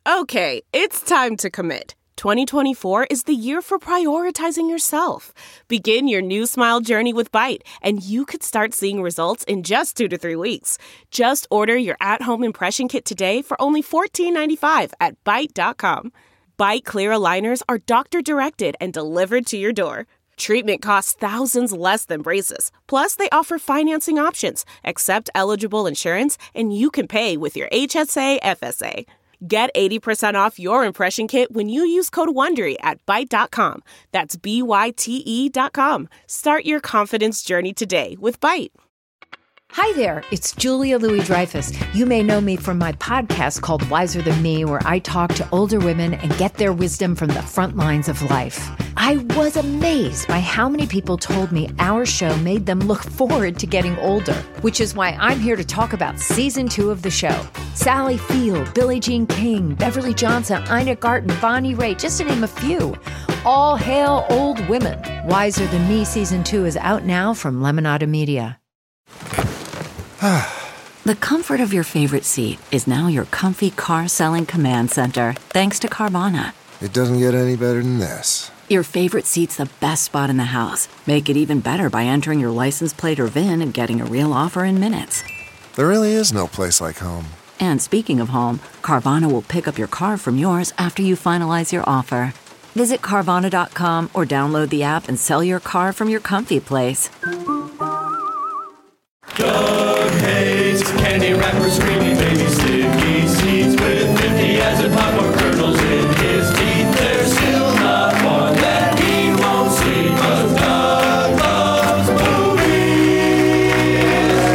Okay, it's time to commit. 2024 is the year for prioritizing yourself. Begin your new smile journey with Byte, and you could start seeing results in just 2 to 3 weeks. Just order your at-home impression kit today for only $14.95 at Byte.com. Byte Clear aligners are doctor-directed and delivered to your door. Treatment costs thousands less than braces. Plus, they offer financing options, accept eligible insurance, and you can pay with your HSA FSA. Get 80% off your impression kit when you use code WONDERY at Byte.com. That's BYTE.com. Start your confidence journey today with Byte. Hi there, it's Julia Louis-Dreyfus. You may know me from my podcast called Wiser Than Me, where I talk to older women and get their wisdom from the front lines of life. I was amazed by how many people told me our show made them look forward to getting older, which is why I'm here to talk about season 2 of the show. Sally Field, Billie Jean King, Beverly Johnson, Ina Garten, Bonnie Raitt, just to name a few. All hail old women. Wiser Than Me season 2 is out now from Lemonada Media. The comfort of your favorite seat is now your comfy car-selling command center, thanks to Carvana. It doesn't get any better than this. Your favorite seat's the best spot in the house. Make it even better by entering your license plate or VIN and getting a real offer in minutes. There really is no place like home. And speaking of home, Carvana will pick up your car from yours after you finalize your offer. Visit Carvana.com or download the app and sell your car from your comfy place. Doug hates candy wrappers, screaming baby sticky seeds with 50 as in popcorn kernels in his teeth. There's still not one that he won't see, 'cause Doug loves movies.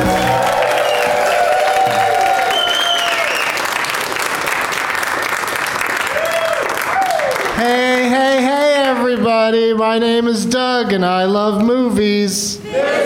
Hey, everybody. My name is Doug, and I love movies.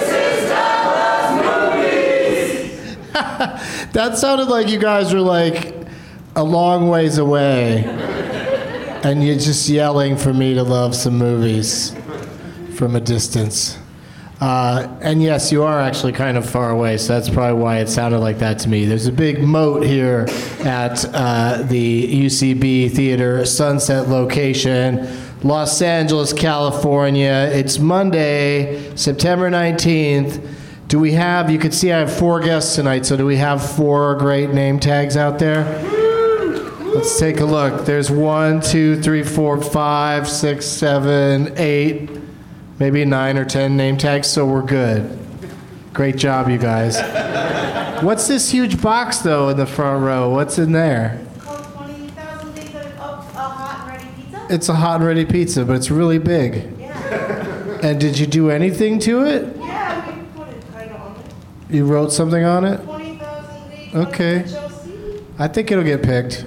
That sounded like you guys were like a long ways away and you're just yelling for me to love some movies from a distance. And yes, you are actually kind of far away, so that's probably why it sounded like that to me. There's a big moat here at the UCB Theater Sunset location, Los Angeles, California. It's Monday, September 19th. You can see I have 4 guests tonight, so do we have 4 great name tags out there? Let's take a look. There's 1, 2, 3, 4, 5, 6, 7, 8, maybe 9 or 10 name tags, so we're good. Great job, you guys. What's this huge box, though, in the front row? What's in there? It's called 20,000 Days of a Hot and Ready Pizza. It's a hot and ready pizza, but it's really big. Yeah. And did you do anything to it? Yeah, we put it kind of on it. You wrote something on it? 20,000 Days Okay. of Chelsea. I think it'll get picked.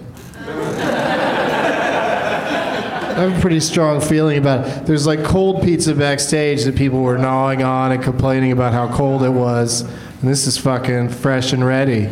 I have a pretty strong feeling about it. There's like cold pizza backstage that people were gnawing on and complaining about how cold it was. And this is fucking fresh and ready.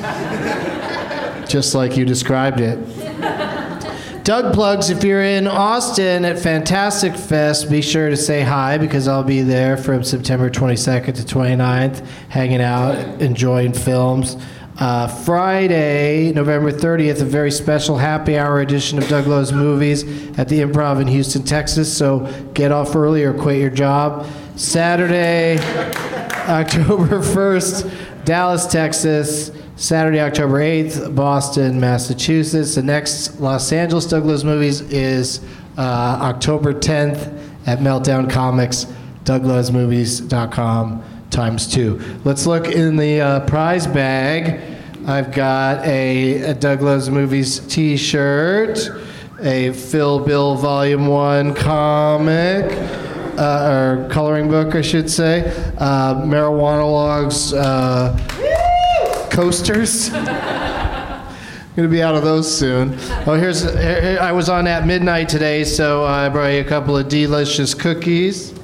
Just like you described it. Doug plugs, if you're in Austin at Fantastic Fest, be sure to say hi because I'll be there from September 22nd to 29th, hanging out, enjoying films. Friday, November 30th, a very special happy hour edition of Doug Loves Movies at the Improv in Houston, Texas. So get off early or quit your job. Saturday, October 1st, Dallas, Texas. Saturday, October 8th, Boston, Massachusetts. The next Los Angeles Doug Loves Movies is October 10th at Meltdown Comics, DougLovesMovies.com ×2. Let's look in the prize bag. I've got a Doug Loves Movies t-shirt, a Phil Bill Volume 1 comic, or coloring book, I should say, Marijuana Logs coasters. Gonna be out of those soon. Oh, here, I was on at midnight today, so I brought you a couple of delicious cookies.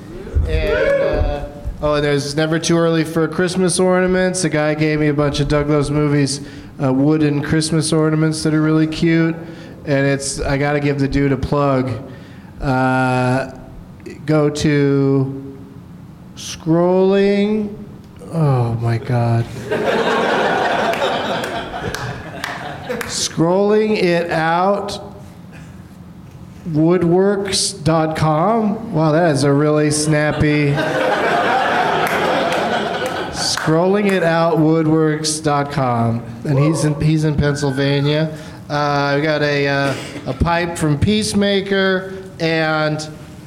And there's never too early for Christmas ornaments. A guy gave me a bunch of Doug Loves Movies wooden Christmas ornaments that are really cute. And I gotta give the dude a plug. Go to scrolling. Oh my God. Scrolling it out. Woodworks.com. Wow, that is a really snappy. Scrolling it out. Woodworks.com. And he's in Pennsylvania. We got a pipe from Peacemaker, and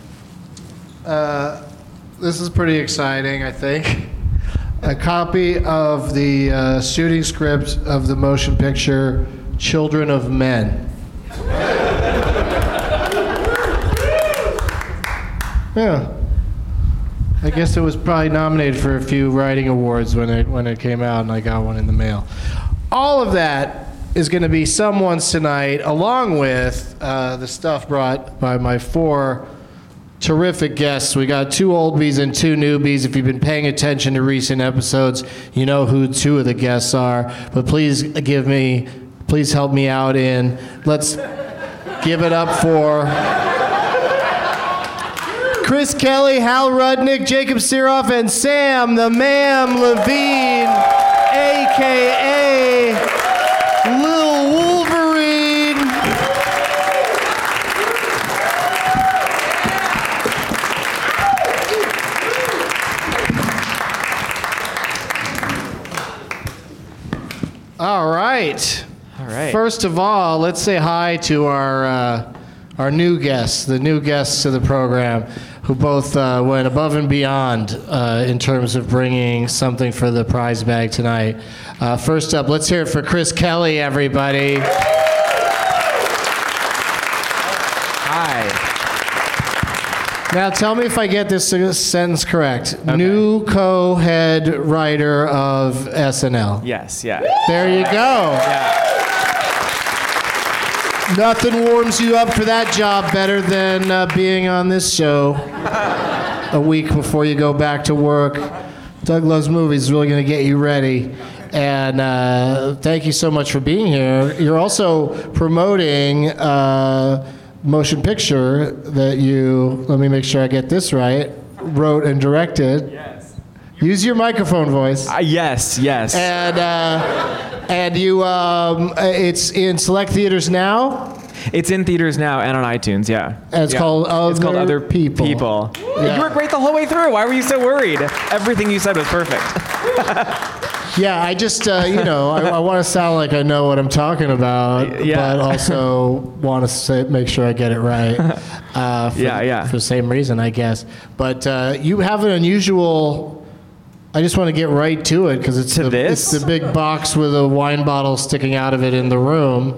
this is pretty exciting, I think. A copy of the shooting script of the motion picture Children of Men. Yeah. I guess it was probably nominated for a few writing awards when it came out, and I got one in the mail. All of that is going to be someone's tonight, along with the stuff brought by my 4 terrific guests. We got 2 oldies and 2 newbies. If you've been paying attention to recent episodes, you know who 2 of the guests are. But please help me out let's give it up for Chris Kelly, Hal Rudnick, Jacob Siroff, and Sam the Mam Levine, a.k.a. Lil Wolverine. All right. First of all, let's say hi to our new guests, the new guests to the program, who both went above and beyond in terms of bringing something for the prize bag tonight. First up, let's hear it for Chris Kelly, everybody. Hi. Now tell me if I get this sentence correct. Okay. New co-head writer of SNL. Yes, yeah. There you go. Yeah. Nothing warms you up for that job better than being on this show a week before you go back to work. Doug Loves Movies is really going to get you ready. And thank you so much for being here. You're also promoting motion picture that you, let me make sure I get this right, wrote and directed. Yes. Use your microphone voice. Yes. And you, it's in select theaters now? It's in theaters now and on iTunes, yeah. And it's called Other People. Yeah. You were great the whole way through. Why were you so worried? Everything you said was perfect. Yeah, I just, I want to sound like I know what I'm talking about, but also want to make sure I get it right. For the same reason, I guess. But you have an unusual... I just want to get right to it because it's the big box with a wine bottle sticking out of it in the room.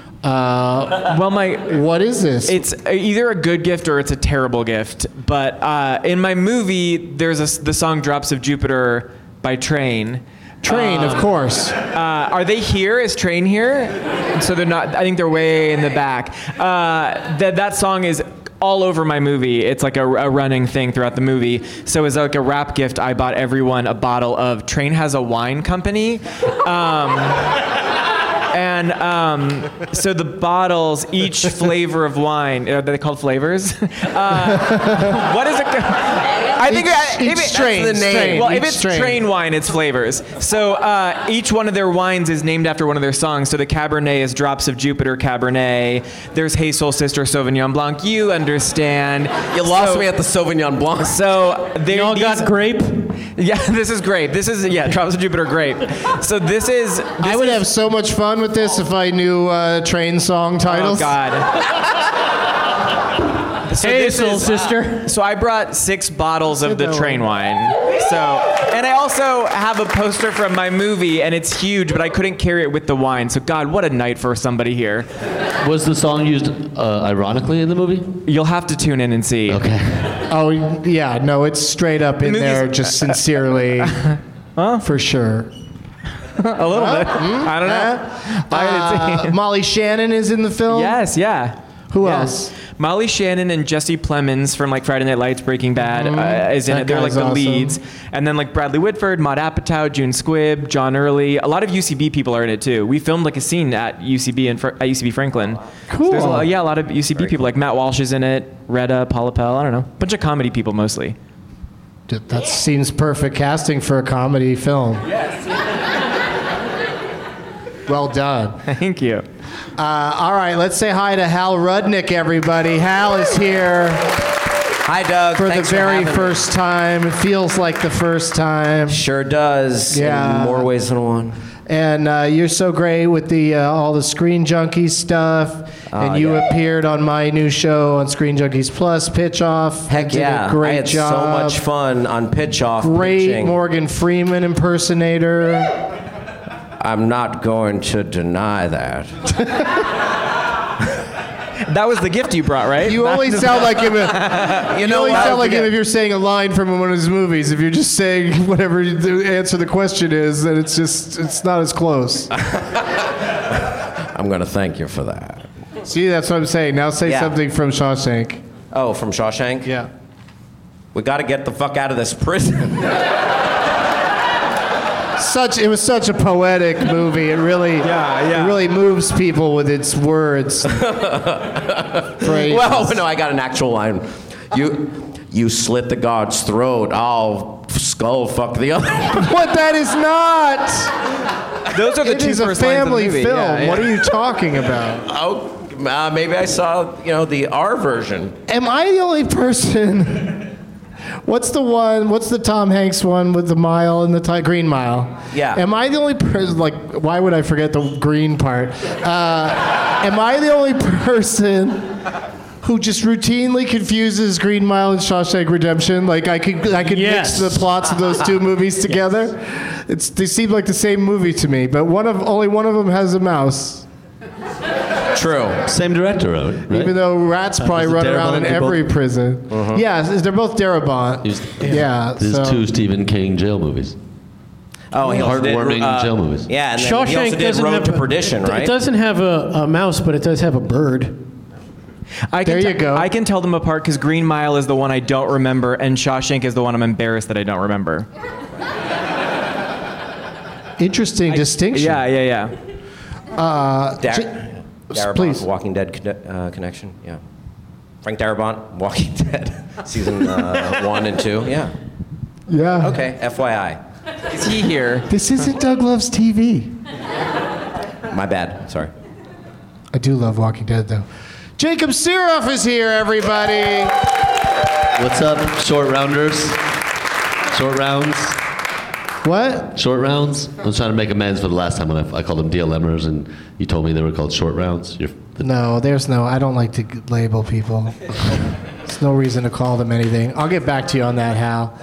What is this? It's either a good gift or it's a terrible gift. But in my movie, there's the song "Drops of Jupiter" by Train. Train, of course. Are they here? Is Train here? So they're not. I think they're way in the back. That song is all over my movie. It's like a running thing throughout the movie. So as like a wrap gift, I bought everyone a bottle of Train Has a Wine Company. So the bottles, each flavor of wine, are they called flavors? What is it? I think it's Train. That's the name. Train. Well, if it's Train wine, it's flavors. So each one of their wines is named after one of their songs. So the Cabernet is Drops of Jupiter Cabernet. There's Hey Soul Sister Sauvignon Blanc. You understand. You lost me at the Sauvignon Blanc. So they all got grape? Yeah, this is grape. This is, Drops of Jupiter grape. So this is... I would have so much fun with this if I knew Train song titles. Oh, God. So hey, Soul Sister. So I brought 6 bottles of the Train wine. And I also have a poster from my movie, and it's huge, but I couldn't carry it with the wine. So God, what a night for somebody here. Was the song used ironically in the movie? You'll have to tune in and see. Okay. Oh, yeah, no, it's straight up in there, just sincerely, for sure. A little bit. I don't know. Molly Shannon is in the film? Yes, yeah. Who else? Molly Shannon and Jesse Plemons from like Friday Night Lights, Breaking Bad is in it. They're like the leads. And then like Bradley Whitford, Maude Apatow, June Squibb, John Early. A lot of UCB people are in it too. We filmed like a scene at UCB at UCB Franklin. Cool. So there's a lot of UCB people. Like Matt Walsh is in it. Retta, Paula Pell. I don't know. Bunch of comedy people mostly. That seems perfect casting for a comedy film. Yes. Well done. Thank you. All right, let's say hi to Hal Rudnick, everybody. Hal is here Hi, Doug. for Thanks the very having me. first time. It feels like the first time. Sure does. Yeah. In more ways than one. And you're so great with the all the Screen Junkies stuff. And you appeared on my new show on Screen Junkies Plus, Pitch Off. Heck Did yeah. a great I had job. so much fun on Pitch Off. Great pitching. Morgan Freeman impersonator. I'm not going to deny that. That was the gift you brought, right? You only sound like him. You You only sound like him if you're saying a line from one of his movies. If you're just saying whatever the answer to the question is, then it's not as close. I'm going to thank you for that. See, that's what I'm saying. Now say something from Shawshank. Oh, from Shawshank? Yeah. We got to get the fuck out of this prison. It was such a poetic movie. It really, it really moves people with its words. Well, no, I got an actual line. You slit the god's throat. I'll skull fuck the other. What? That is not. Those are the It two is a first lines of the family movie. film. Yeah, yeah. What are you talking about? Oh, maybe I saw the R version. Am I the only person? What's the Tom Hanks one with the mile and the Green Mile? Yeah. Am I the only person, why would I forget the green part? Am I the only person who just routinely confuses Green Mile and Shawshank Redemption? Like I could mix the plots of those two movies together? They seem like the same movie to me, but only one of them has a mouse. True. Same director, right? Even though rats probably is it run around in Darabont? They're every both- prison. Yeah, they're both Darabont. There's so- two Stephen King jail movies. Oh, he also did, Heartwarming jail movies. Yeah, and then he also Shawshank did doesn't Road have to Perdition, right? It doesn't have a mouse, but it does have a bird. There you go. I can tell them apart because Green Mile is the one I don't remember, and Shawshank is the one I'm embarrassed that I don't remember. Interesting distinction. Yeah. Darabont, please. Walking Dead connection. Yeah. Frank Darabont, Walking Dead, season 1 and 2. Yeah. Yeah. Okay. FYI. Is he here? This isn't Doug Loves TV. My bad. Sorry. I do love Walking Dead, though. Jacob Siroff is here, everybody. What's up, short rounders? Short rounds? What? Short rounds? I was trying to make amends for the last time when I called them DLMers and you told me they were called short rounds. No, I don't like to label people. There's no reason to call them anything. I'll get back to you on that, Hal.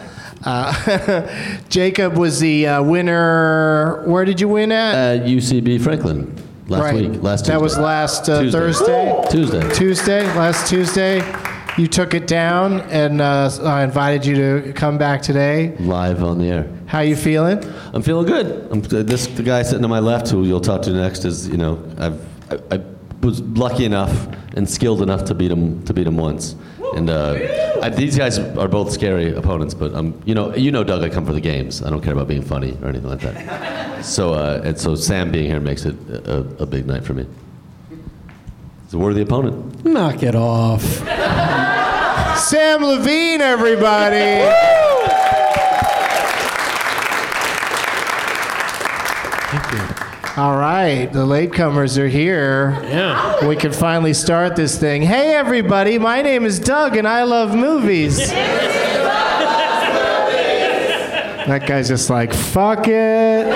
Jacob was the winner. Where did you win at? UCB Franklin last week. Last Tuesday. That was last Tuesday. Thursday? Tuesday. Last Tuesday. You took it down, and I invited you to come back today. Live on the air. How you feeling? I'm feeling good. The guy sitting to my left, who you'll talk to next, is I was lucky enough and skilled enough to beat him once. And these guys are both scary opponents, but you know, Doug, I come for the games. I don't care about being funny or anything like that. So Sam being here makes it a big night for me. He's a worthy opponent. Knock it off. Sam Levine, everybody. All right, the latecomers are here. Yeah. We can finally start this thing. Hey, everybody, my name is Doug, and I love movies. That guy's just like, fuck it.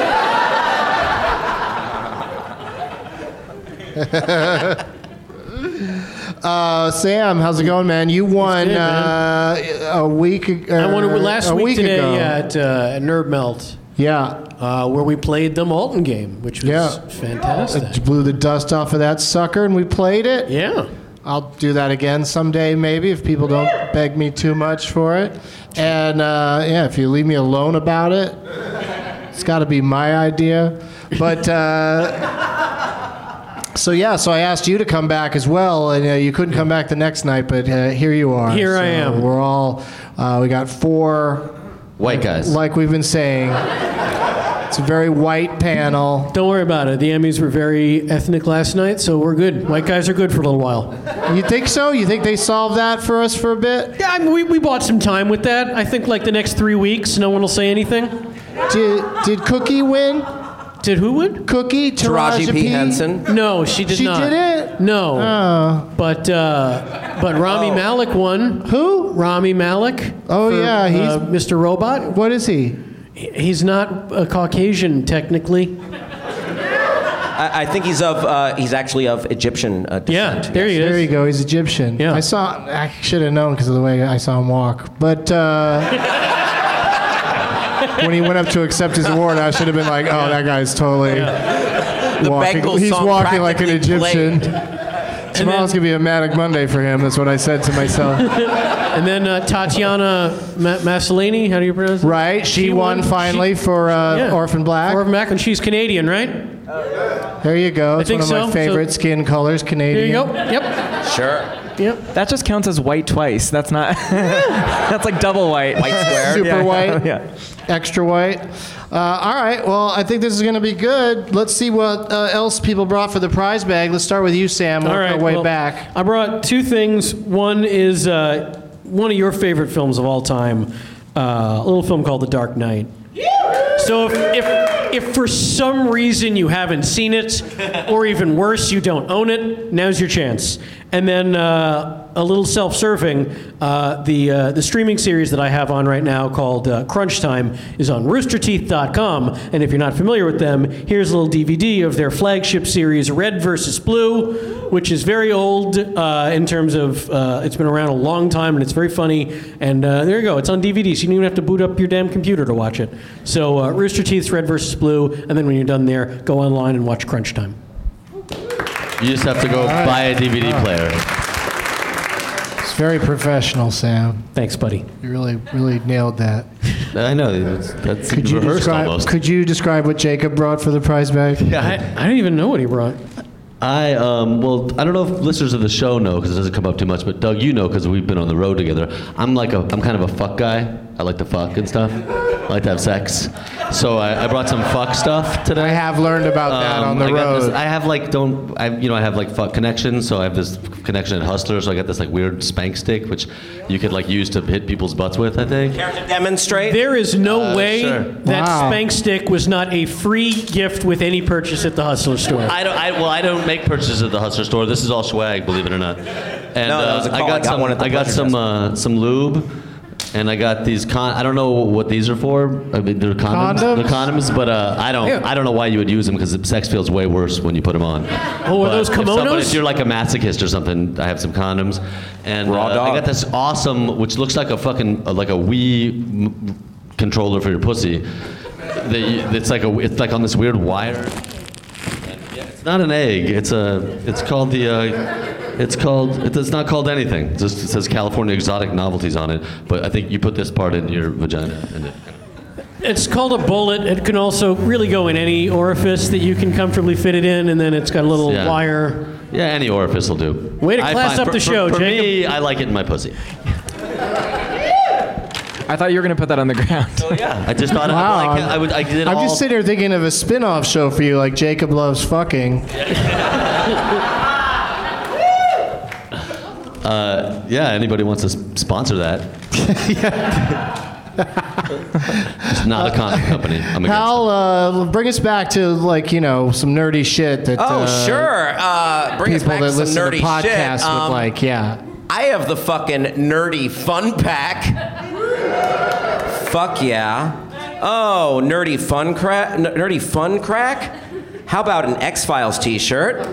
Sam, how's it going, man? You won good, man. a week ago. I won it last week today ago. at Nerd Melt. Yeah. Where we played the Malton game, which was fantastic. Blew the dust off of that sucker, and we played it. Yeah. I'll do that again someday, maybe, if people don't beg me too much for it. And, if you leave me alone about it, it's got to be my idea. But, so I asked you to come back as well, and you couldn't come back the next night, but here you are. Here I am. We're all, we got 4 white guys. Like we've been saying. It's a very white panel. Don't worry about it. The Emmys were very ethnic last night, so we're good. White guys are good for a little while. You think so? You think they solved that for us for a bit? Yeah, I mean, we bought some time with that. I think like the next 3 weeks, no one will say anything. Did Cookie win? Did who win? Cookie, Taraji P. Henson. No, she did She not. did it? No. Oh. But Rami Malek won. Who? Rami Malek. Oh, for, yeah, he's Mr. Robot. What is he? He's not a Caucasian technically. I think he's actually of Egyptian descent. Yeah, there he is. There you go. He's Egyptian. Yeah. I should have known because of the way I saw him walk. But when he went up to accept his award, I should have been like, "Oh, that guy's totally walking. Bengals He's song walking like an Egyptian." played. Tomorrow's gonna be a manic Monday for him. That's what I said to myself. And then Tatiana Maslany, how do you pronounce it? Right, she won finally for Orphan Black. Orphan Black, and she's Canadian, right? There you go. It's think one of my so. favorite skin colors, Canadian. There you go. Yep. Sure. Yep. That just counts as white twice. That's not. That's like double white. White square. Super Yeah. white. Yeah. Extra white. All right. Well, I think this is going to be good. Let's see what else people brought for the prize bag. Let's start with you, Sam. Work our way back. I brought two things. One is one of your favorite films of all time, a little film called The Dark Knight. So if for some reason you haven't seen it, or even worse, you don't own it, now's your chance. And then a little self-serving, the streaming series that I have on right now called Crunch Time is on roosterteeth.com. And if you're not familiar with them, here's a little DVD of their flagship series, Red vs. Blue, which is very old in terms of it's been around a long time and it's very funny. And there you go, it's on DVD, so you don't even have to boot up your damn computer to watch it. So Rooster Teeth's Red vs. Blue, and then when you're done there, go online and watch Crunch Time. You just have to go buy a DVD player. It's very professional, Sam. Thanks, buddy. You really nailed that. I know. That's Could you rehearsed almost. describe what Jacob brought for the prize bag? I don't even know what he brought. I don't know if listeners of the show know because it doesn't come up too much, but Doug, you know because we've been on the road together. I'm kind of a fuck guy. I like to fuck and stuff. I like to have sex. So I brought some fuck stuff today. I have learned about that on the road. I have fuck connections. So I have this connection at Hustler. So I got this like weird spank stick, which you could like use to hit people's butts with. I think. Care to demonstrate? There is no way sure. that Spank Stick was not a free gift with any purchase at the Hustler store. I don't make purchases at the Hustler store. This is all swag, believe it or not. And No, that was a call. I got some lube. And I got these I don't know what these are for. I mean, they're condoms. Condoms? They're condoms, but I don't know why you would use them because sex feels way worse when you put them on. Oh, are those kimonos? If you're like a masochist or something, I have some condoms. And Raw dog. I got this awesome, which looks like a fucking like a Wii controller for your pussy. It's like on this weird wire. It's not an egg. It's not called anything. It says California Exotic Novelties on it. But I think you put this part in your vagina. And It's called a bullet. It can also really go in any orifice that you can comfortably fit it in, and then it's got a little wire. Yeah, any orifice will do. Way to class up the show, for Jacob. me, I like it in my pussy. I thought you were gonna put that on the ground. Oh yeah. I just thought Wow. I did I'm all. just sitting here thinking of a spin-off show for you, like Jacob Loves Fucking. Anybody wants to sponsor that? It's not a condom company. I'm against it. Hal, bring us back to some nerdy shit that. Sure. Bring us people back that to some listen nerdy to podcasts shit. would like, yeah. I have the fucking nerdy fun pack. Fuck yeah. Oh, nerdy fun crack? How about an X-Files t-shirt?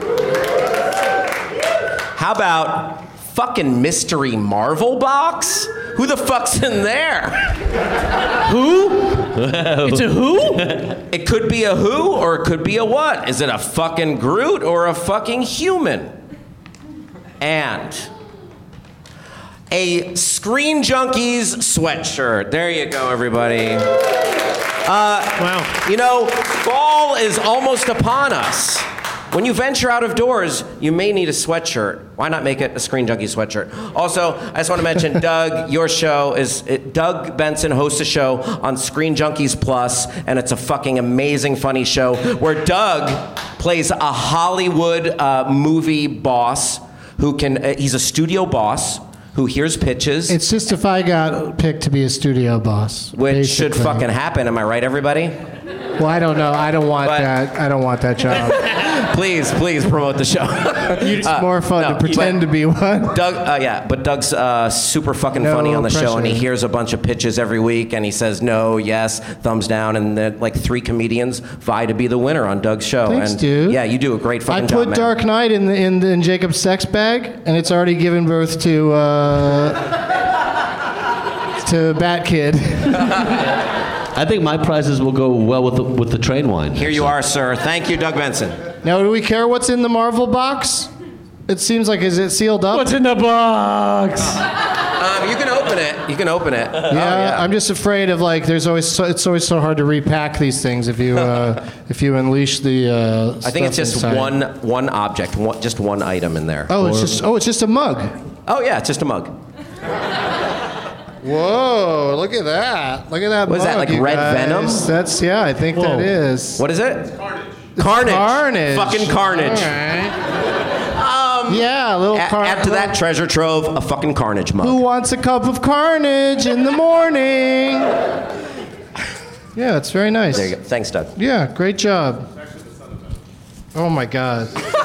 How about fucking mystery Marvel box? Who the fuck's in there? Who? It's a who? It could be a who or it could be a what? Is it a fucking Groot or a fucking human? And a Screen Junkies sweatshirt. There you go, everybody. Wow. Fall is almost upon us. When you venture out of doors, you may need a sweatshirt. Why not make it a Screen Junkie sweatshirt? Also, I just want to mention, Doug, your show Doug Benson hosts a show on Screen Junkies Plus, and it's a fucking amazing, funny show where Doug plays a Hollywood movie boss he's a studio boss who hears pitches. It's just if I got picked to be a studio boss. Which should basically. fucking happen, am I right, everybody? Well, I don't know. I don't want that. I don't want that job. Please promote the show. It's more fun to pretend to be one. Doug, but Doug's super fucking funny on the show, and he hears a bunch of pitches every week, and he says no, yes, thumbs down, and then like 3 comedians vie to be the winner on Doug's show. Thanks, and, dude. Yeah, you do a great fucking job, I put man. Dark Knight in Jacob's sex bag, and it's already given birth to Bat Kid. I think my prizes will go well with the train wine. Here you are, sir. Thank you, Doug Benson. Now, do we care what's in the Marvel box? It seems like, is it sealed up? What's in the box? You can open it. You can open it. Yeah, I'm just afraid of like. It's always so hard to repack these things if you unleash the. I think it's just inside. one object, just one item in there. Oh, it's just a mug. Oh yeah, it's just a mug. Whoa! Look at that! Look at that. What is that, mug, like you red guys. venom? That's I think that is. What is it? Carnage. Fucking carnage. All right. Yeah, a little carnage. Add to that treasure trove a fucking carnage mug. Who wants a cup of carnage in the morning? Yeah, it's very nice. There you go. Thanks, Doug. Yeah, great job. Oh my God.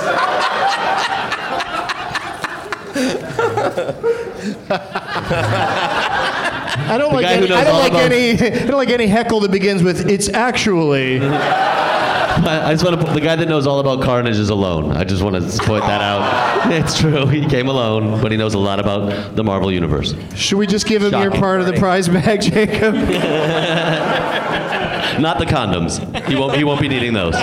I don't like any heckle that begins with "it's actually." I just want to put the guy that knows all about Carnage is alone. I just want to point that out. It's true. He came alone, but he knows a lot about the Marvel Universe. Should we just give him your Shocking. part of the prize bag, Jacob? Not the condoms. He won't be needing those.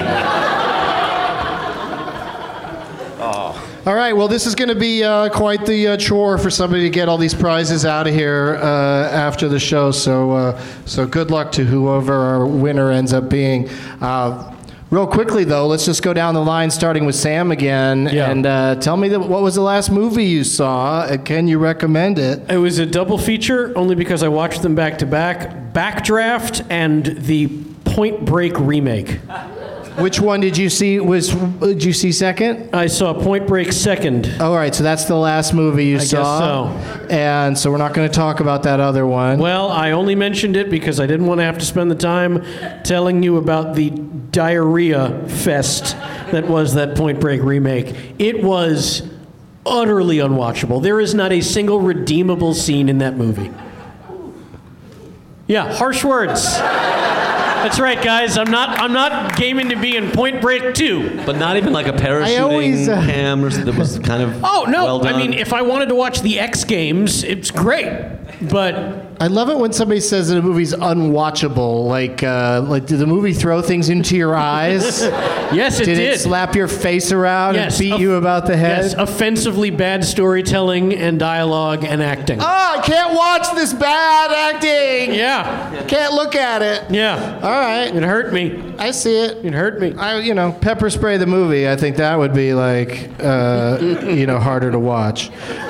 All right, well, this is going to be quite the chore for somebody to get all these prizes out of here after the show. So good luck to whoever our winner ends up being. Real quickly, though, let's just go down the line, starting with Sam again. Yeah. And tell me what was the last movie you saw, and can you recommend it? It was a double feature, only because I watched them back to back. Backdraft and the Point Break remake. Which one did you see? Did you see second? I saw Point Break second. All right, so that's the last movie you saw. I guess so. And so we're not going to talk about that other one. Well, I only mentioned it because I didn't want to have to spend the time telling you about the diarrhea fest that was that Point Break remake. It was utterly unwatchable. There is not a single redeemable scene in that movie. Yeah, harsh words. That's right, guys. I'm not gaming to be in Point Break 2. But not even like a parachuting cam that was kind of Oh, no. well done. I mean, if I wanted to watch the X Games, it's great. But I love it when somebody says that a movie's unwatchable. Like did the movie throw things into your eyes? Yes, it did. Did it slap your face around and beat you about the head? Yes, offensively bad storytelling and dialogue and acting. Oh, I can't watch this bad acting. Yeah. Can't look at it. Yeah. All right. It hurt me. I see it. It hurt me. Pepper Spray the movie. I think that would be like, harder to watch.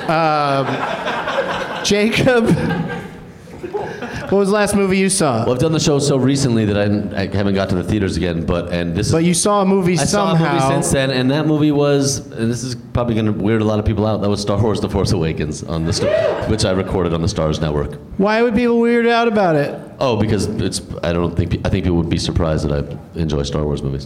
Jacob, what was the last movie you saw? Well, I've done the show so recently that I haven't got to the theaters again. But you saw a movie somehow. I saw a movie since then, and that movie was, and this is probably going to weird a lot of people out. That was Star Wars: The Force Awakens on which I recorded on the Stars Network. Why would people weird out about it? Oh, because I think people would be surprised that I enjoy Star Wars movies.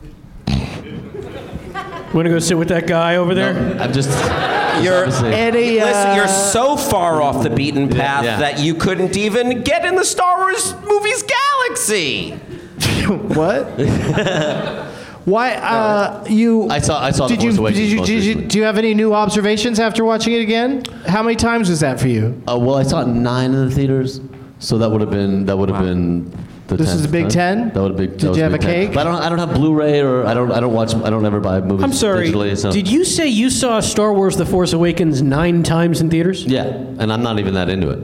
Want to go sit with that guy over there? No, I'm just. Listen, you're so far off the beaten path that you couldn't even get in the Star Wars movies galaxy. What? Why? You? I saw. The Force Awakens. Do you have any new observations after watching it again? How many times was that for you? Well, I saw it 9 in the theaters, so that would have been. This is the Big Ten? That would be. Did you have a cake? But I don't have Blu-ray or I don't ever buy movies. I'm sorry. Digitally, so. Did you say you saw Star Wars: The Force Awakens 9 times in theaters? Yeah, and I'm not even that into it.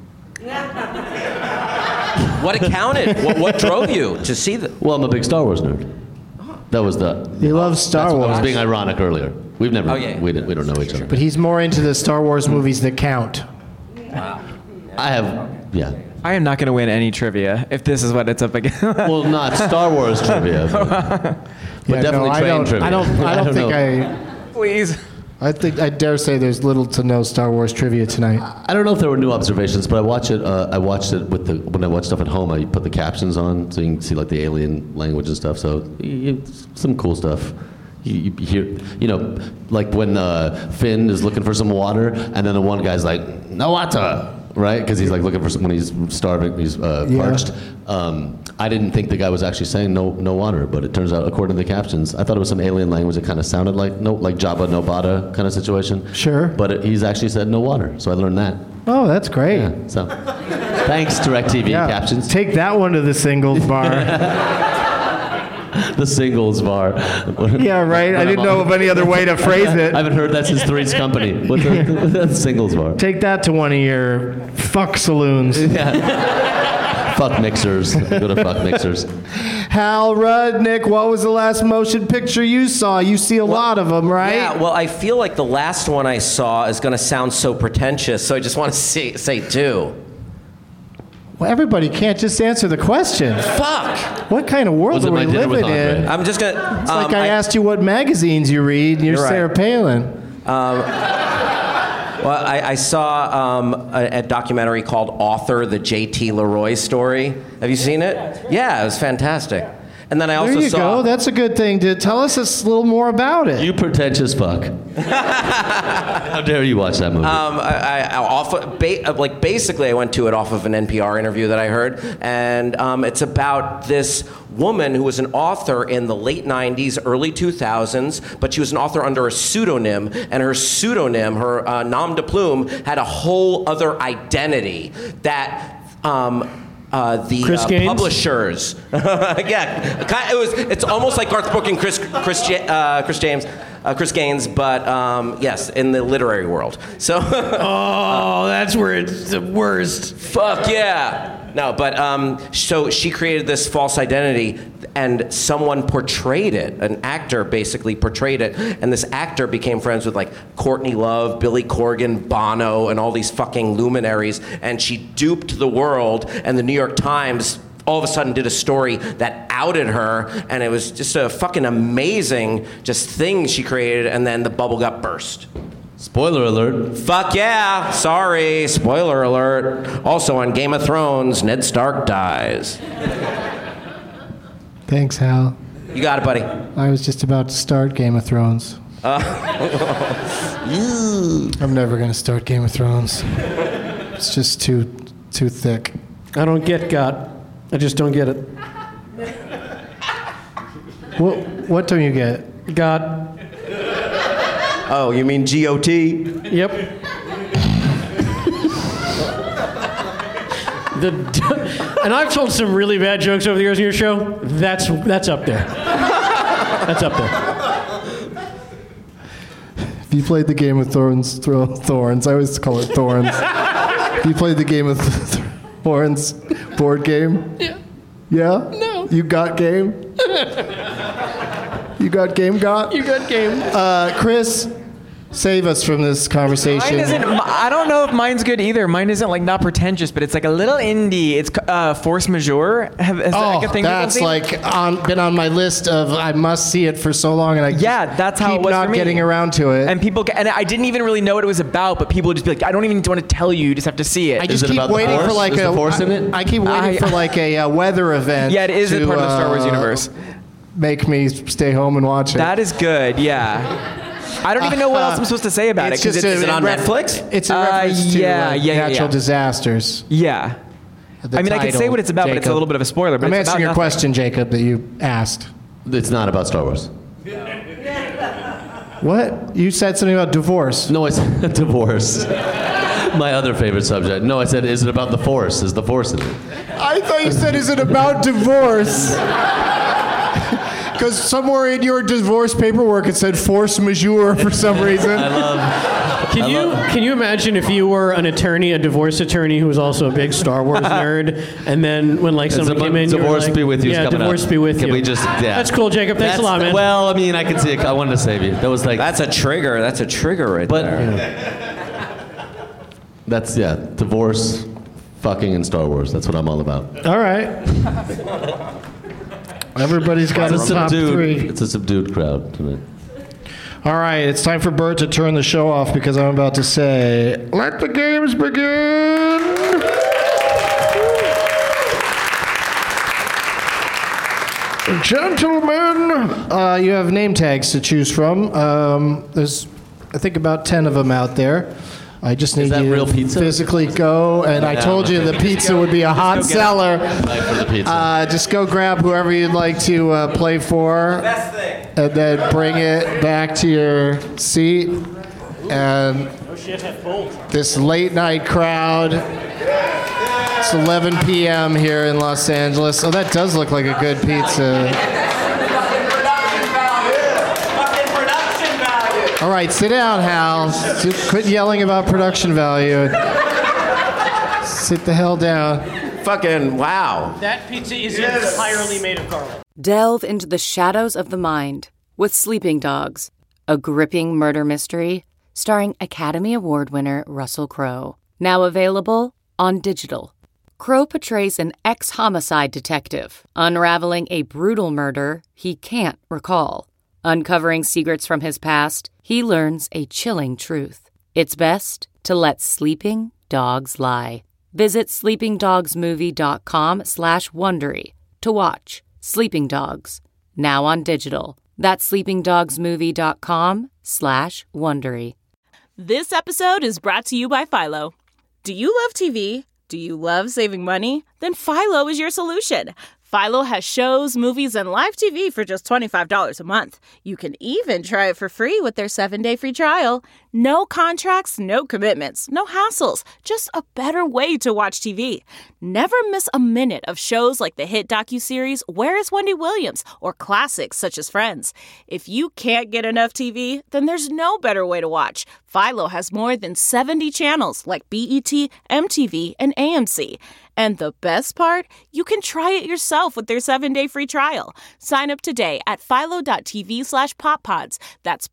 What accounted? What drove you to see the? Well, I'm a big Star Wars nerd. That was the. He loves Star Wars. I was being ironic earlier. We've never. Oh, yeah. We don't know each other. But he's more into the Star Wars movies that count. Wow. I have. Yeah. I am not going to win any trivia if this is what it's up against. Well, not Star Wars trivia, but definitely train trivia. I don't think I. Please. I think I dare say there's little to no Star Wars trivia tonight. I don't know if there were new observations, but I watched it with when I watch stuff at home. I put the captions on so you can see like the alien language and stuff. So some cool stuff. You hear, like when Finn is looking for some water, and then the one guy's like, "No water," right? Because he's like looking for some when he's starving, he's parched. I didn't think the guy was actually saying no water, but it turns out, according to the captions, I thought it was some alien language that kind of sounded like Jabba no Bada kind of situation. Sure. But he's actually said no water, so I learned that. Oh, that's great. Yeah, so thanks, DirecTV captions. Take that one to the singles bar. The singles bar. Yeah, right. I didn't know of any other way to phrase it. I haven't heard that since Three's Company. What's the singles bar? Take that to one of your fuck saloons. Yeah. Fuck mixers. Go to fuck mixers. Hal Rudnick, what was the last motion picture you saw? You see a lot of them, right? Yeah, well, I feel like the last one I saw is going to sound so pretentious, so I just want to say two. Well, everybody can't just answer the question. Fuck! What kind of world are we living in? I'm just going to... It's like I asked you what magazines you read, and you're Sarah Palin. Well, I saw a documentary called Author, the J.T. Leroy story. Have you seen it? Yeah, it was fantastic. And then I also there you saw... go. That's a good thing to tell us a little more about it. You pretentious fuck. How dare you watch that movie? Basically, I went to it off of an NPR interview that I heard, and it's about this woman who was an author in the late 90s, early 2000s, but she was an author under a pseudonym, and her pseudonym, her nom de plume, had a whole other identity that... the publishers, it's almost like Garth Brooks and Chris Gaines, but yes, in the literary world. So, that's where it's the worst. Fuck yeah. No, but so she created this false identity, and someone portrayed it. An actor basically portrayed it, and this actor became friends with like Courtney Love, Billy Corgan, Bono, and all these fucking luminaries, and she duped the world, and the New York Times all of a sudden did a story that outed her, and it was just a fucking amazing just thing she created, and then the bubble got burst. Spoiler alert. Fuck yeah. Sorry. Spoiler alert. Also on Game of Thrones, Ned Stark dies. Thanks, Hal. You got it, buddy. I was just about to start Game of Thrones. I'm never going to start Game of Thrones. It's just too thick. I don't get God. I just don't get it. What don't you get? God. Oh, you mean G-O-T? Yep. And I've told some really bad jokes over the years on your show. That's up there. That's up there. If you played the Game of Thorns, I always call it Thorns. If you played the Game of Thorns board game? Yeah. Yeah? No. You got game? You got game, got? You got game. Chris, save us from this conversation. I don't know if mine's good either. Mine isn't like not pretentious, but it's like a little indie. It's Force Majeure. Is that like a thing that's like been on my list of I must see it for so long, and that's how keep it was not for me. Getting around to it. And and I didn't even really know what it was about, but people would just be like, I don't even want to tell you. You just have to see it. I just keep waiting for like a Force in it. I keep waiting for like a weather event. Yeah, it is a part of the Star Wars universe. Make me stay home and watch it. That is good. Yeah. I don't even know what else I'm supposed to say about it. Is it on Netflix? It's a reference to natural disasters. Yeah. I mean, I can say what it's about, but it's a little bit of a spoiler. But I'm it's answering your nothing. question, Jacob, that you asked. It's not about Star Wars. What? You said something about divorce. No, I said divorce. My other favorite subject. No, I said, is it about the Force? Is the Force in it? I thought you said, is it about divorce? Because somewhere in your divorce paperwork it said force majeure for some reason. Can you imagine if you were an attorney, a divorce attorney who was also a big Star Wars nerd, and then when like someone came in, divorce be with you. Yeah, divorce be with you. Can we just? Yeah. That's cool, Jacob. Thanks a lot, man. Well, I mean, I can see it. I wanted to save you. That was like that's a trigger. That's a trigger right there. That's divorce, fucking, and Star Wars. That's what I'm all about. All right. Everybody's got a top three. It's a subdued crowd tonight. All right, it's time for Bert to turn the show off because I'm about to say, let the games begin. Gentlemen, you have name tags to choose from. There's, I think, about 10 of them out there. I just need you real to pizza? physically go, and I told you the pizza would be a hot seller. For the pizza. Just go grab whoever you'd like to play for, and then bring it back to your seat. And this late night crowd. It's 11 p.m. here in Los Angeles. Oh, that does look like a good pizza. All right, sit down, Hal. Quit yelling about production value. Sit the hell down. Fucking wow. That pizza is entirely made of garlic. Delve into the shadows of the mind with Sleeping Dogs, a gripping murder mystery starring Academy Award winner Russell Crowe. Now available on digital. Crowe portrays an ex-homicide detective unraveling a brutal murder he can't recall. Uncovering secrets from his past, he learns a chilling truth. It's best to let sleeping dogs lie. Visit sleepingdogsmovie.com/Wondery to watch Sleeping Dogs, now on digital. That's sleepingdogsmovie.com/Wondery. This episode is brought to you by Philo. Do you love TV? Do you love saving money? Then Philo is your solution. Philo has shows, movies, and live TV for just $25 a month. You can even try it for free with their 7-day free trial. No contracts, no commitments, no hassles. Just a better way to watch TV. Never miss a minute of shows like the hit docuseries Where is Wendy Williams? Or classics such as Friends. If you can't get enough TV, then there's no better way to watch. Philo has more than 70 channels like BET, MTV, and AMC. And the best part? You can try it yourself with their 7-day free trial. Sign up today at philo.tv/poppods. That's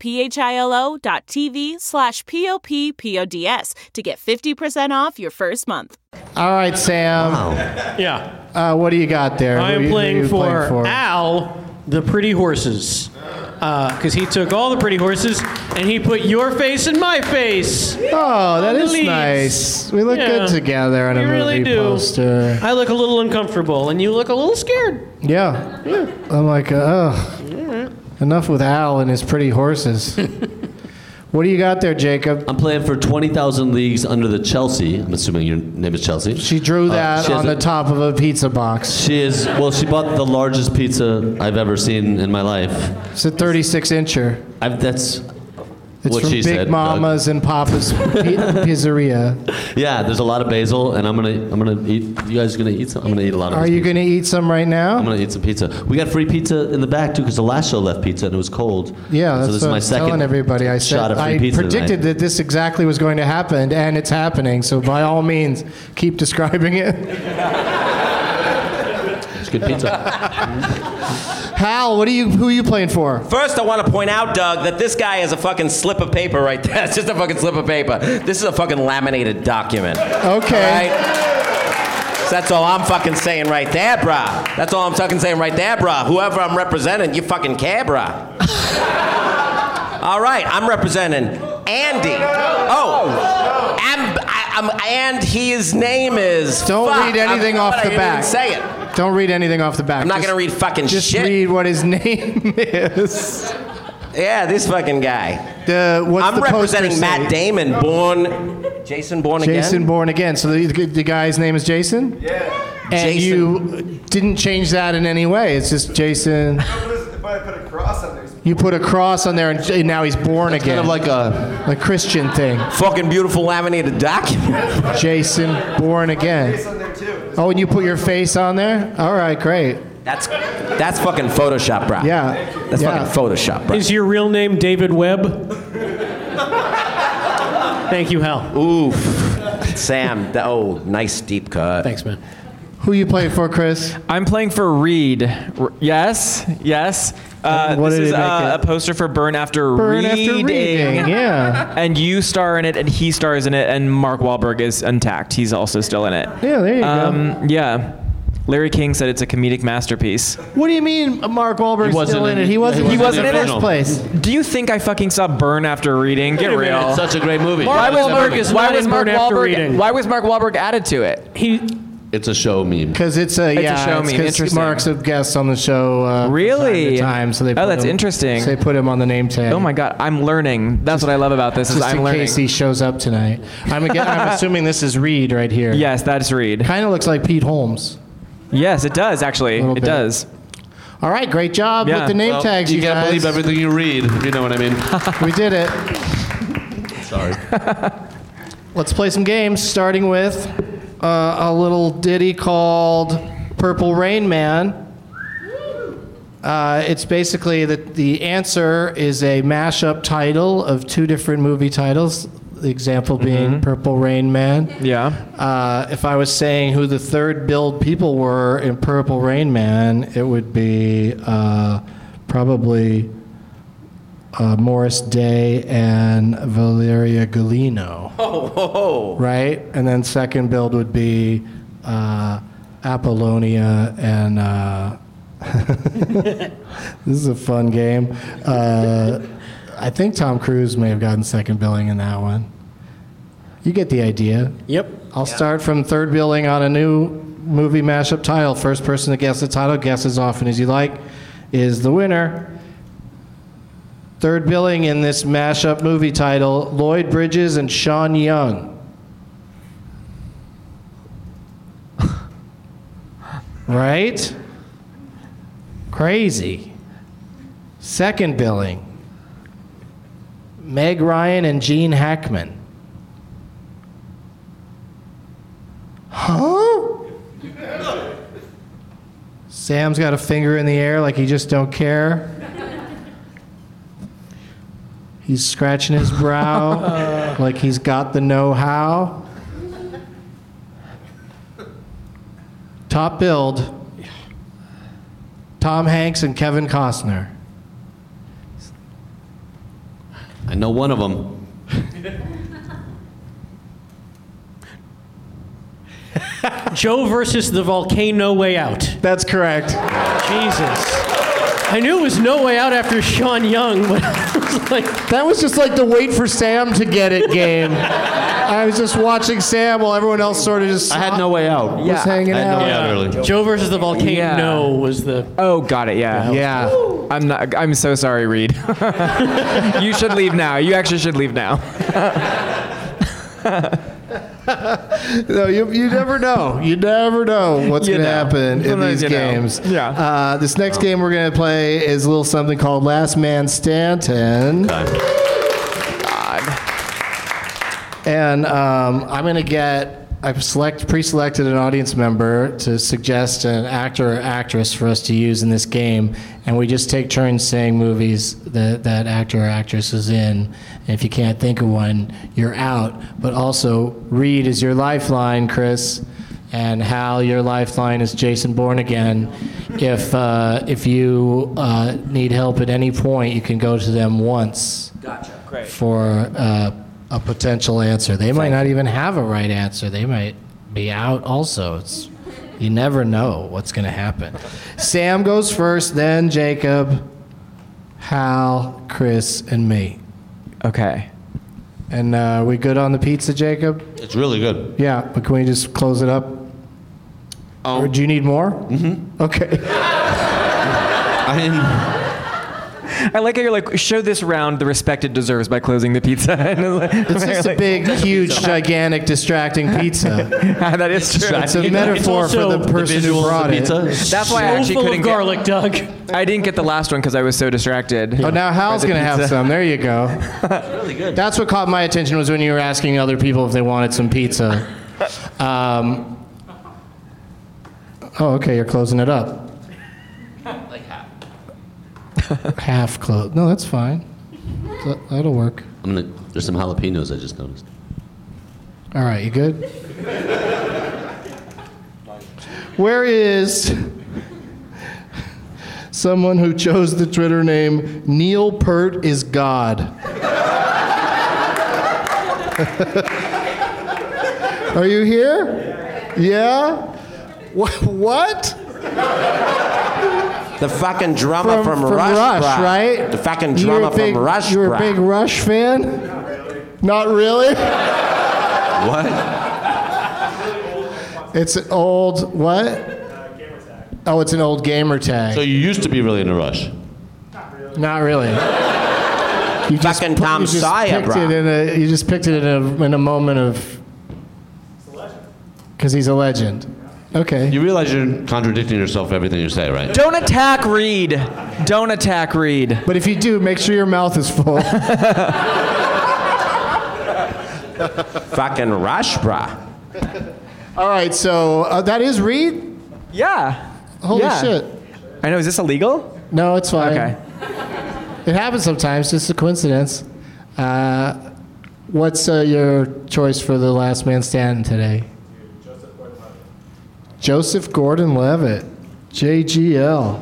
philo.tv/POPPODS to get 50% off your first month. All right, Sam. Wow. Yeah. What do you got there? I am Who playing you for Al, the pretty horses. Because he took all the pretty horses and he put your face and my face. Oh, that on the is leads. nice. We look good together on a We movie really do. poster. I look a little uncomfortable and you look a little scared. Yeah. I'm like, enough with Al and his pretty horses. What do you got there, Jacob? I'm playing for 20,000 Leagues Under the Chelsea. I'm assuming your name is Chelsea. She drew that she has on the top of a pizza box. She bought the largest pizza I've ever seen in my life. It's a 36-incher. It's what from she Big said, Mama's and Papa's Pizzeria. Yeah, there's a lot of basil, and I'm gonna eat. You guys gonna eat some? I'm gonna eat a lot of. Are you going to eat some right now? I'm gonna eat some pizza. We got free pizza in the back too, because the last show left pizza and it was cold. Yeah, that's so this what is my I'm second telling everybody. I shot said of free I pizza predicted tonight. that this exactly was going to happen, and it's happening. So by all means, keep describing it. It's good pizza. Hal, who are you playing for? First, I want to point out, Doug, that this guy has a fucking slip of paper right there. It's just a fucking slip of paper. This is a fucking laminated document. Okay. All right? So that's all I'm fucking saying right there, brah. That's all I'm fucking saying right there, brah. Whoever I'm representing, you fucking care, brah. All right, I'm representing Andy. Oh, and his name is. Don't read anything off the back. I didn't even say it. Don't read anything off the back. I'm not gonna read fucking just shit. Just read what his name is. Yeah, this fucking guy. I'm representing Matt Damon, Jason Bourne Again. Jason Bourne Again. So the guy's name is Jason? Yeah. And Jason. you didn't change that in any way. It's just Jason. If I put a cross on there. You put a cross on there, and now he's born again. Kind of like a Christian thing. Fucking beautiful laminated document. Jason Born Again. Oh, and you put your face on there? All right, great. That's fucking Photoshop, bro. Yeah. That's fucking Photoshop, bro. Is your real name David Webb? Thank you, Hal. Oof. Sam, nice deep cut. Thanks, man. Who you playing for, Chris? I'm playing for Reed. Yes. What this did is it make a it? poster for Burn After Burn Reading. After Reading, yeah. And you star in it, and he stars in it, and Mark Wahlberg is intact. He's also still in it. Yeah, there you go. Yeah. Larry King said it's a comedic masterpiece. What do you mean Mark Wahlberg's wasn't still in in- it? He wasn't He wasn't in in the it? first place. Do you think I fucking saw Burn after reading? Get real. It's such a great movie. Mark Wahlberg is not in Burn After Reading. Why was Mark Wahlberg added to it? It's a show meme. Because it's a show meme. 'cause Interesting. Mark's a guest on the show. Really? From time to time, so they put that's him- interesting. So they put him on the name tag. Oh my god, I'm learning. That's what I love about this. Is Just I'm in learning. case he shows up tonight. I'm assuming this is Reed right here. Yes, that's Reed. Kind of looks like Pete Holmes. Yes, it does actually. Little It bit. does. All right, great job Yeah. with the name Well, tags, you you can't guys. believe everything you read. You know what I mean? We did it. Sorry. Let's play some games, starting with a little ditty called Purple Rain Man. It's basically the answer is a mashup title of two different movie titles. The example being Purple Rain Man. Yeah. If I was saying who the third billed people were in Purple Rain Man, it would be probably Morris Day and Valeria Golino. Oh. Right? And then second build would be Apollonia and this is a fun game. I think Tom Cruise may have gotten second billing in that one. You get the idea. Yep. I'll start from third billing on a new movie mashup title. First person to guess the title, guess as often as you like, is the winner. Third billing in this mashup movie title, Lloyd Bridges and Sean Young. Right? Crazy. Second billing, Meg Ryan and Gene Hackman. Huh? Sam's got a finger in the air like he just don't care. He's scratching his brow like he's got the know-how. Top billed, Tom Hanks and Kevin Costner. I know one of them. Joe versus the Volcano Way Out. That's correct. Jesus. I knew it was No Way Out after Sean Young, but I was like... That was just like the wait for Sam to get it game. I was just watching Sam while everyone else sort of just... I had No Way Out. Was hanging I had out. No Way Out early. Joe versus the Volcano was the... Oh, got it. Yeah. Yeah. I'm so sorry, Reed. You should leave now. You actually should leave now. No, you never know. You never know what's You going to know. happen in Sometimes these you know. games. Yeah. This next game we're going to play is a little something called Last Man Stanton. And I'm going to I've pre-selected an audience member to suggest an actor or actress for us to use in this game, and we just take turns saying movies that actor or actress is in. And if you can't think of one, you're out. But also, Reed is your lifeline, Chris, and Hal, your lifeline is Jason Bourne again. If you need help at any point, you can go to them once. Gotcha. Great. For a potential answer. They might not even have a right answer. They might be out also. You never know what's going to happen. Sam goes first, then Jacob, Hal, Chris, and me. Okay. And we good on the pizza, Jacob? It's really good. Yeah, but can we just close it up? Or do you need more? Mm-hmm. Okay. I like how you're like, show this round the respect it deserves by closing the pizza. It's just a big, huge, gigantic, distracting pizza. That is true. It's a metaphor for the person who brought it. That's why I actually full couldn't of garlic, Doug. I didn't get the last one because I was so distracted. Oh, now Hal's by the going to have pizza. some. There you go. It's really good. That's what caught my attention was when you were asking other people if they wanted some pizza. Oh, okay, you're closing it up. Like half. Half closed. No, that's fine. That'll work. There's some jalapenos I just noticed. All right, you good? Where is someone who chose the Twitter name Neil Peart is God? Are you here? Yeah? What? The fucking drummer from Rush, brah. right? The fucking drummer from Rush. You're a big Rush fan? Not really? What? It's an old what? Oh, it's an old gamer tag. So you used to be really into Rush? Not really. You Fucking Tom Sawyer, bro. You just picked it in a moment of. Because he's a legend. Okay. You realize you're contradicting yourself everything you say, right? Don't attack Reed. Don't attack Reed. But if you do, make sure your mouth is full. Fucking Rush, brah. All right, so that is Reed? Yeah. Holy Yeah. shit. I know. Is this illegal? No, it's fine. Okay. It happens sometimes, just a coincidence. What's your choice for the last man standing today? Joseph Gordon-Levitt. JGL.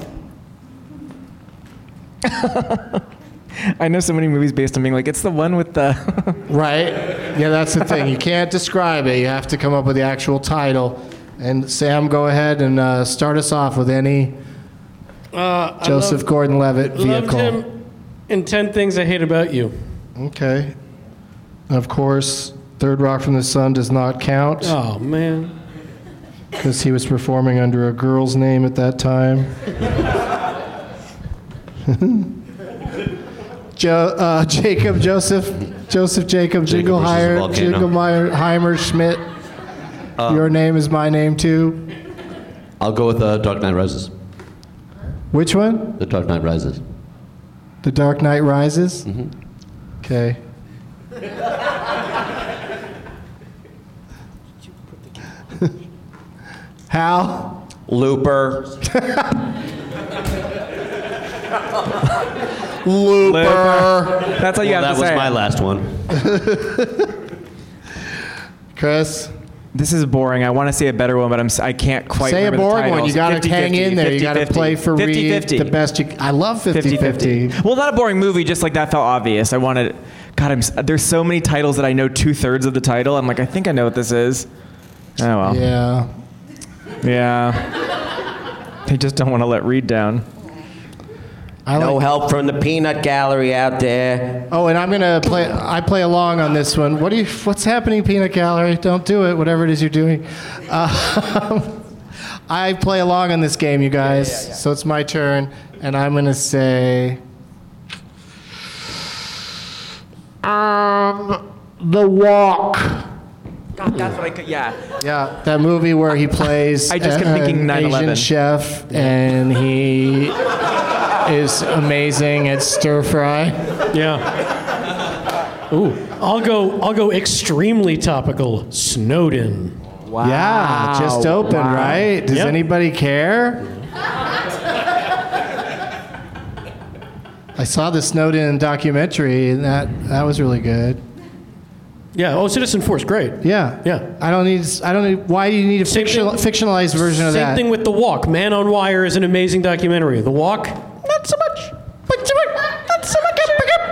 I know so many movies based on being like, it's the one with the... Right? Yeah, that's the thing. You can't describe it. You have to come up with the actual title. And Sam, go ahead and start us off with any Joseph Gordon-Levitt vehicle. Loved him in 10 Things I Hate About You. Okay. Of course, Third Rock from the Sun does not count. Oh, man. Because he was performing under a girl's name at that time. Joseph Jacob Jingleheimer Schmidt. Your name is my name too. I'll go with Dark Knight Rises. Which one? The Dark Knight Rises. The Dark Knight Rises? Mm-hmm. Okay. Hal? Looper. Looper. That's all you have to say. That was my last one. Chris? This is boring. I want to say a better one, but I can't quite say a remember boring the one. You got to hang in there. You got to play for Reed the best you. I love 50-50. Well, not a boring movie. Just like that felt obvious. I wanted. God, there's so many titles that I know 2/3 of the title. I'm like, I think I know what this is. Oh well. Yeah. Yeah. They just don't want to let Reed down. No help from the peanut gallery out there. Oh, and I'm gonna play. I play along on this one. What's happening, Peanut Gallery? Don't do it. Whatever it is you're doing. I play along on this game, you guys. Yeah. So it's my turn, and I'm gonna say, The Walk. God, that's what I could. Yeah. Yeah, that movie where he plays I just kept thinking an 9/11. Asian chef, and he is amazing at stir fry. Yeah. Ooh, I'll go extremely topical. Snowden. Wow. Yeah, just opened, right? Does anybody care? I saw the Snowden documentary, and that was really good. Yeah. Oh, Citizen Force, great. Yeah. Yeah. I don't need. Why do you need a fictionalized version of that? Same thing with The Walk. Man on Wire is an amazing documentary. The Walk, not so much. Not so much.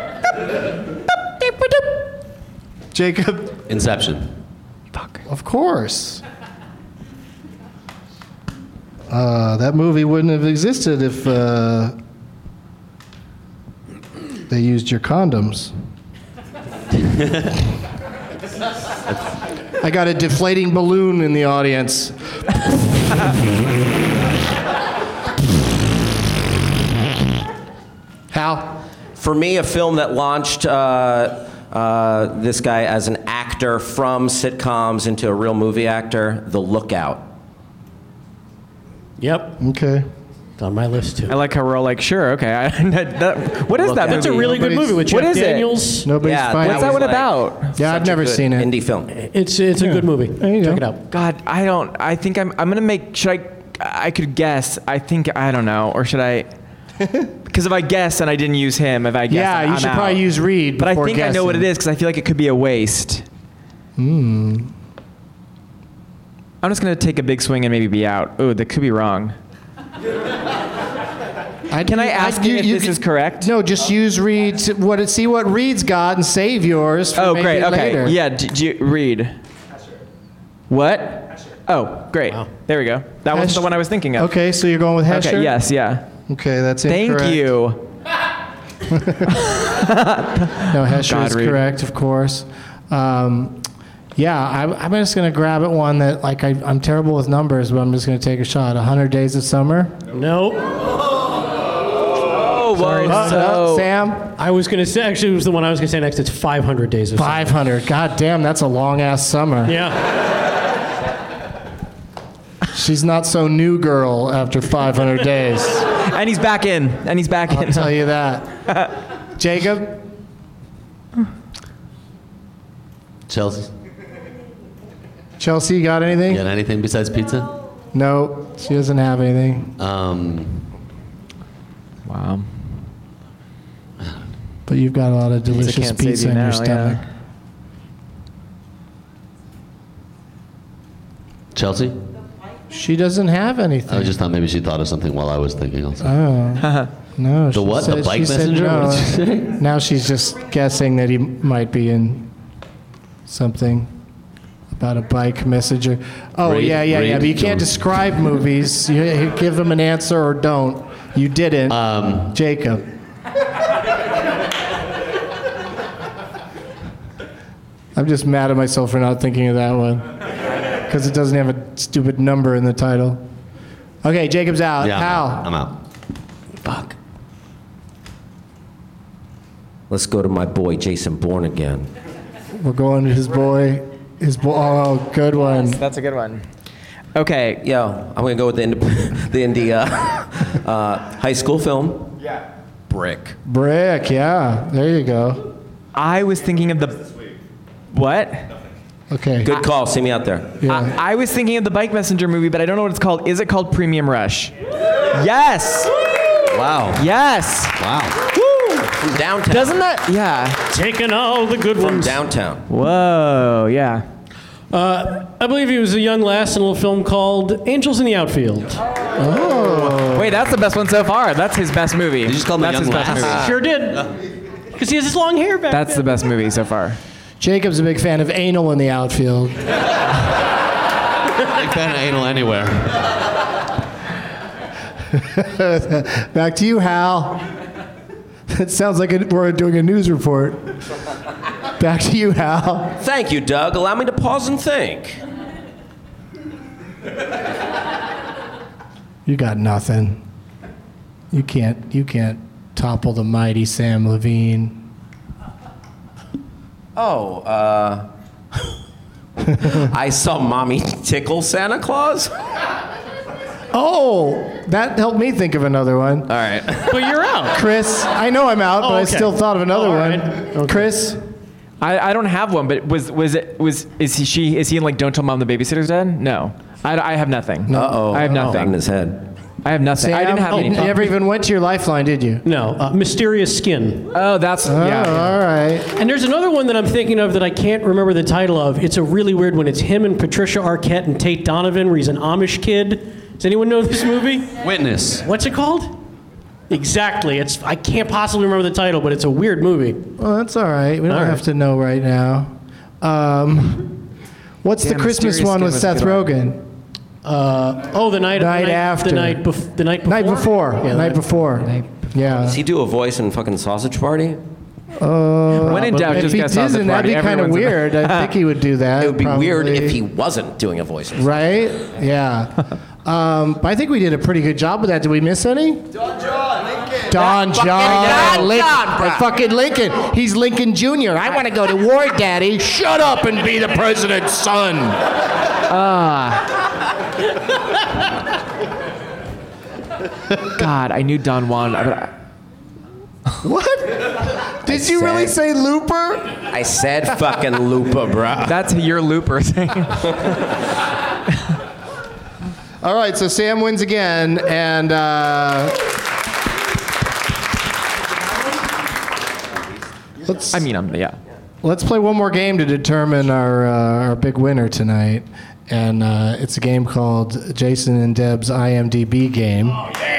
Jacob. Inception. Fuck. Of course. That movie wouldn't have existed if they used your condoms. I got a deflating balloon in the audience. Hal? For me, a film that launched this guy as an actor from sitcoms into a real movie actor, The Lookout. Yep. Okay. It's on my list too. I like how we're all like, sure, okay. What is that movie? That's a really good movie with What Jeff is Daniels. Nobody's finding What's that one about? Yeah, I've never seen it. Indie film. It's a good movie. Check it out. God, I think I'm gonna make. I could guess. I don't know. Or should I? Because if I guess and I didn't use him, if I guess, Yeah, you I'm should out. probably use Reed. But I before think I know what it guessing. is because I feel like it could be a waste. I'm just gonna take a big swing and maybe be out. Oh, that could be wrong. Can I ask you if this is correct? No, just use Reed. See what Reed's got and save yours for Oh, maybe great. Okay. later. Yeah. Reed. What? Oh, great. There we go. That was the one I was thinking of. Okay, so you're going with Hesher? Okay, yes, yeah. Okay, that's Thank incorrect. you. No, Hesher is Reed. correct, of course. I'm just going to grab at one that, like, I'm terrible with numbers, but I'm just going to take a shot. 100 Days of Summer? No. Oh, Sorry, Sam? I was going to say, actually, it was the one I was going to say next. It's 500 Days of Summer. 500. God damn, that's a long-ass summer. Yeah. She's not so new girl after 500 days. And he's back in. I'll tell you that. Jacob? Chelsea. Chelsea, you got anything? You got anything besides pizza? No, she doesn't have anything. Wow. But you've got a lot of delicious can't save pizza you in your now, stomach. yeah. Chelsea? She doesn't have anything. I just thought maybe she thought of something while I was thinking also. Oh. No. The what? The bike messenger? No. What did you say? Now she's just guessing that he might be in something about a bike messenger. Oh, Reed, yeah. But you can't describe movies. You give them an answer or don't. You didn't. Jacob. I'm just mad at myself for not thinking of that one. Because it doesn't have a stupid number in the title. Okay, Jacob's out. Yeah, Hal. I'm out. Fuck. Let's go to my boy Jason Bourne again. We're going to his boy. Oh, good one. That's a good one. Okay. Yo, I'm going to go with the indie high school film. Yeah. Brick. Brick, yeah. There you go. I was thinking of the... What? Okay. Good call. See me out there. Yeah. I was thinking of the Bike Messenger movie, but I don't know what it's called. Is it called Premium Rush? Yes. Wow. Yes. Wow. Woo. From downtown. Doesn't that? Yeah. Taking all the good From ones. downtown. Whoa. Yeah. I believe he was a young lass in a little film called Angels in the Outfield. Oh. Wait, that's the best one so far. That's his best movie. You just called him a That's young his best lass? movie. Sure did. Because he has his long hair back That's the best movie so far. Jacob's a big fan of Anal in the Outfield. Big fan of anal anywhere. Back to you, Hal. It sounds like we're doing a news report. Back to you, Hal. Thank you, Doug. Allow me to pause and think. You got nothing. You can't topple the mighty Sam Levine. Oh, I saw Mommy tickle Santa Claus. Oh, that helped me think of another one. All right. But you're out. Chris, I know I'm out, but I okay. still thought of another All one. right. Okay. Chris, I don't have one, but is he in like Don't Tell Mom the Babysitter's Dead? No. I have nothing. Uh-oh. I have nothing. In his head. I have nothing. I didn't have you anything. never even went to your Lifeline, did you? No, Mysterious Skin. Oh, that's Oh, yeah. all right. And there's another one that I'm thinking of that I can't remember the title of. It's a really weird one. It's him and Patricia Arquette and Tate Donovan, where he's an Amish kid. Does anyone know this movie? Witness. What's it called? Exactly. I can't possibly remember the title, but it's a weird movie. Well, that's all right. We don't All right. have to know right now. What's the Damn, Christmas Mysterious one Skin with was a Seth good one. Rogen? The night after. The night before. Night before. Yeah, Night before. Yeah. Does he do a voice in fucking Sausage Party? When in doubt, If just he get Sausage didn't, that'd Party. be kind of Everyone's in weird. I think he would do that. It would be weird probably. if he wasn't doing a voice. Right? Yeah. But I think we did a pretty good job with that. Did we miss any? Don John, Lincoln. Don John. Fucking Lincoln. He's Lincoln Jr. I want to go to war, Daddy. Shut up and be the president's son. God, I knew Don Juan. What? Did you really say Looper? I said fucking Lupa, bruh. That's your Looper thing. All right, so Sam wins again, and yeah. Let's play one more game to determine our big winner tonight, and it's a game called Jason and Deb's IMDb game.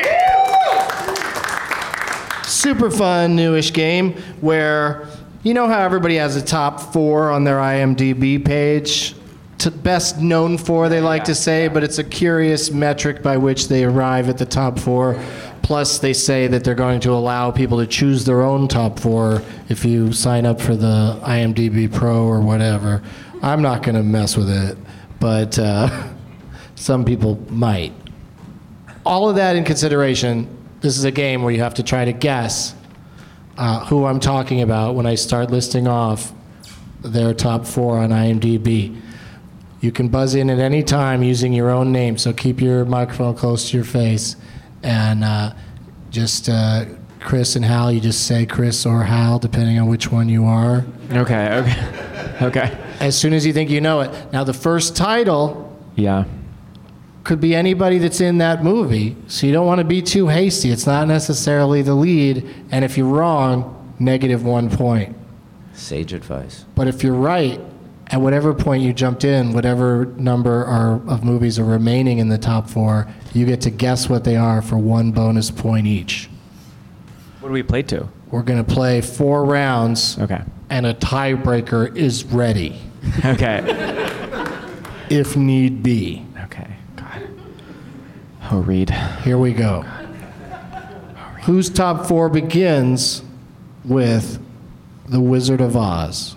Super fun, newish game where you know how everybody has a top 4 on their IMDb page. best known for, they like to say, but it's a curious metric by which they arrive at the top 4. Plus, they say that they're going to allow people to choose their own top 4 if you sign up for the IMDb Pro or whatever. I'm not going to mess with it, but some people might. All of that in consideration, this is a game where you have to try to guess who I'm talking about when I start listing off their top 4 on IMDb. You can buzz in at any time using your own name, so keep your microphone close to your face. And just Chris and Hal, you just say Chris or Hal, depending on which one you are. Okay. As soon as you think you know it. Now, the first title could be anybody that's in that movie, so you don't want to be too hasty. It's not necessarily the lead, and if you're wrong, -1 point. Sage advice. But if you're right, at whatever point you jumped in, whatever number of movies are remaining in the top 4, you get to guess what they are for 1 bonus point each. What do we play to? We're going to play 4 rounds. Okay. And a tiebreaker is ready. Okay. If need be. Okay. God. Oh, Reed. Here we go. Whose top 4 begins with The Wizard of Oz?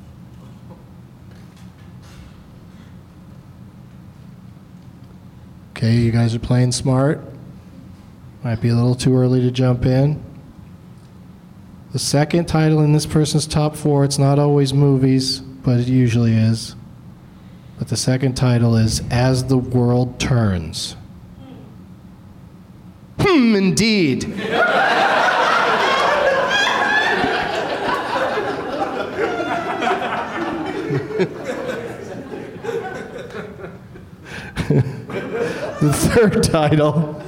Okay, you guys are playing smart. Might be a little too early to jump in. The second title in this person's top 4, it's not always movies, but it usually is. But the second title is As the World Turns. Indeed. The third title,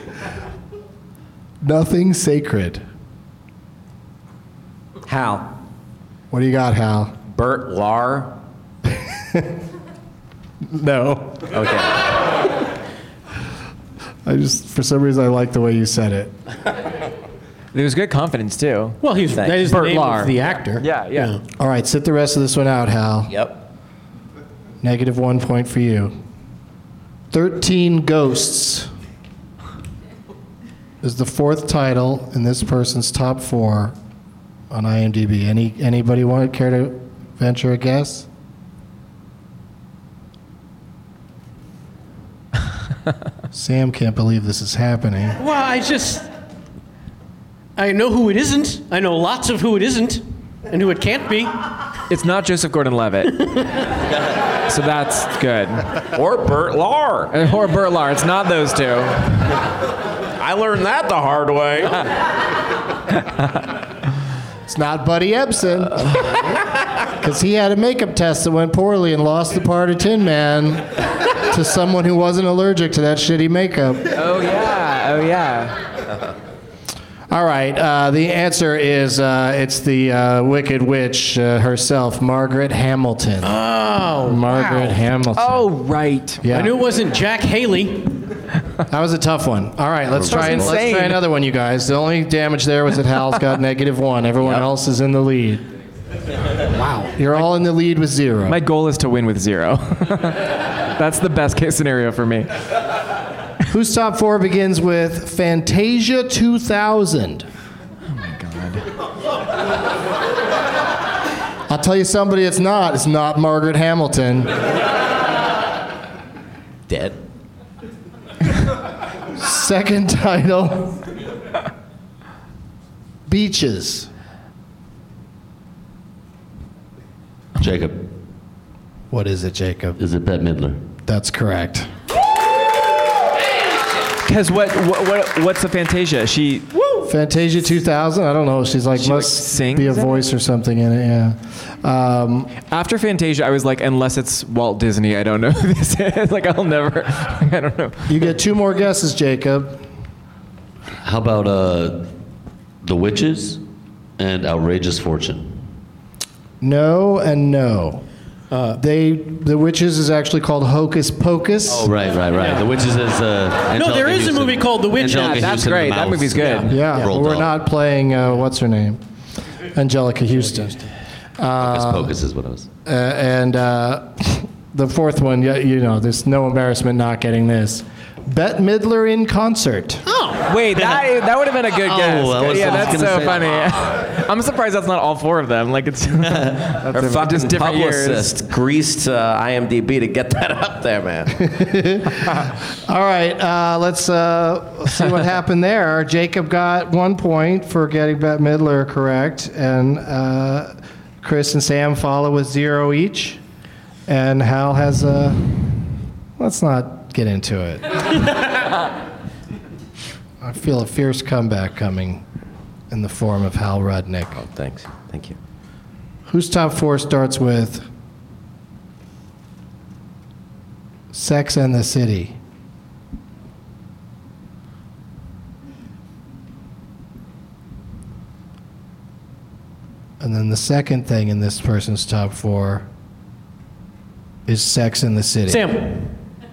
Nothing Sacred. Hal. What do you got, Hal? Bert Lahr. No. Okay. For some reason, I like the way you said it. There was good confidence, too. Well, that is the name of the actor. Yeah. All right, sit the rest of this one out, Hal. Yep. -1 point for you. 13 Ghosts is the 4th title in this person's top 4 on IMDb. Anybody care to venture a guess? Sam can't believe this is happening. Well, I know who it isn't. I know lots of who it isn't and who it can't be. It's not Joseph Gordon-Levitt. So that's good. Or Bert Lahr. Or Bert Lahr. It's not those two. I learned that the hard way. It's not Buddy Ebsen. Because he had a makeup test that went poorly and lost the part of Tin Man to someone who wasn't allergic to that shitty makeup. Oh, yeah. All right, the answer is it's the Wicked Witch herself, Margaret Hamilton. Oh, Margaret Hamilton. Oh, right. Yeah. I knew it wasn't Jack Haley. That was a tough one. All right, let's try another one, you guys. The only damage there was that Hal's got -1. Everyone else is in the lead. Wow. You're all in the lead with 0. My goal is to win with 0. That's the best case scenario for me. Whose top 4 begins with Fantasia 2000? Oh, my God. I'll tell you somebody it's not. It's not Margaret Hamilton. Dead. Second title, Beaches. Jacob. What is it, Jacob? Is it Bette Midler? That's correct. Because what's the Fantasia? Fantasia 2000? I don't know. She's like, must sings be a voice or something in it, yeah. After Fantasia, I was like, unless it's Walt Disney, I don't know who this is. Like, I'll never, I don't know. You get 2 more guesses, Jacob. How about The Witches and Outrageous Fortune? No and no. The Witches is actually called Hocus Pocus. Oh, right. The Witches is No, there is a movie called The Witches. Angelica That's Houston, great. the That mouse. movie's good. Yeah, but we're not playing, what's her name? Angelica Houston. Hocus Pocus is what I was. And The fourth one, there's no embarrassment not getting this. Bette Midler in concert. Oh, wait, that would have been a good guess. That's so funny. I'm surprised that's not all four of them. Like it's Her fucking just different publicist years. greased IMDb to get that up there, man. All right, let's see what happened there. Jacob got 1 point for getting Bette Midler correct, and Chris and Sam follow with 0 each. And Hal has let's not get into it. I feel a fierce comeback coming in the form of Hal Rudnick. Oh, thanks. Thank you. Whose top 4 starts with Sex and the City? And then the second thing in this person's top 4 is Sex and the City. Sam.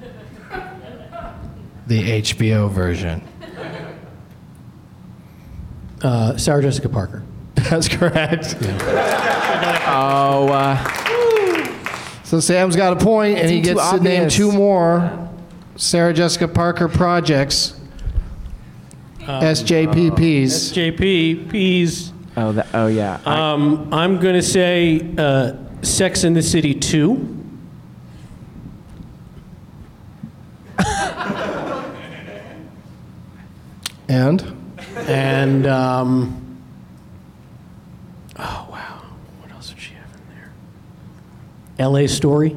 The HBO version. Sarah Jessica Parker. That's correct. So Sam's got a point, and he gets to name 2 more Sarah Jessica Parker projects. SJPPs. SJPPs. Oh yeah. I'm going to say Sex and the City 2. And oh wow, what else did she have in there? L.A. Story.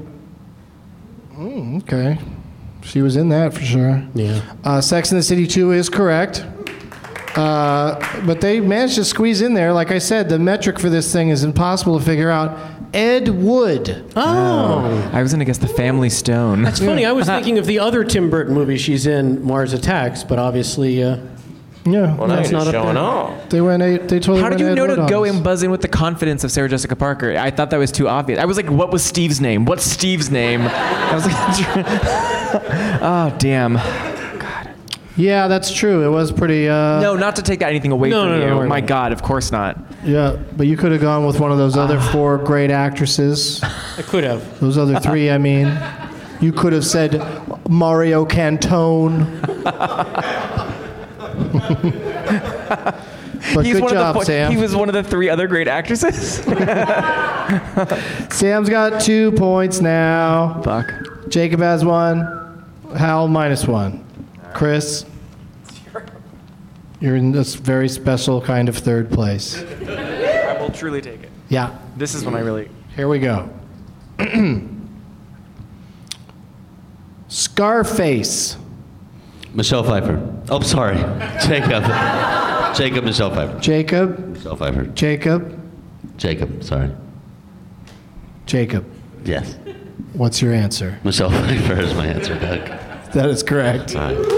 Okay, she was in that for sure. Yeah. Sex and the City 2 is correct. But they managed to squeeze in there. Like I said, the metric for this thing is impossible to figure out. Ed Wood. Oh. I was going to guess The Family Stone. That's funny. I was thinking of the other Tim Burton movie she's in, Mars Attacks, but obviously, yeah. Well, now that's you're not showing up off. They totally How did went you Ed know Wood to on go us. and buzz in with the confidence of Sarah Jessica Parker? I thought that was too obvious. I was like, what was Steve's name? What's Steve's name? I was like, oh, damn. Yeah, that's true. It was pretty... No, not to take anything away from you. No, My God, of course not. Yeah, but you could have gone with one of those other 4 great actresses. I could have. Those other 3, I mean. You could have said Mario Cantone. But He's good one job, of the Sam. He was one of the 3 other great actresses. Sam's got 2 points now. Fuck. Jacob has 1. Hal -1. Chris, you're in this very special kind of 3rd place. I will truly take it. Yeah. This is when I really... Here we go. Scarface. Michelle Pfeiffer. Oh, sorry. Jacob. Jacob, Michelle Pfeiffer. Jacob. Michelle Pfeiffer. Jacob. Jacob, sorry. Jacob. Yes. What's your answer? Michelle Pfeiffer is my answer, Doug. That is correct. All right.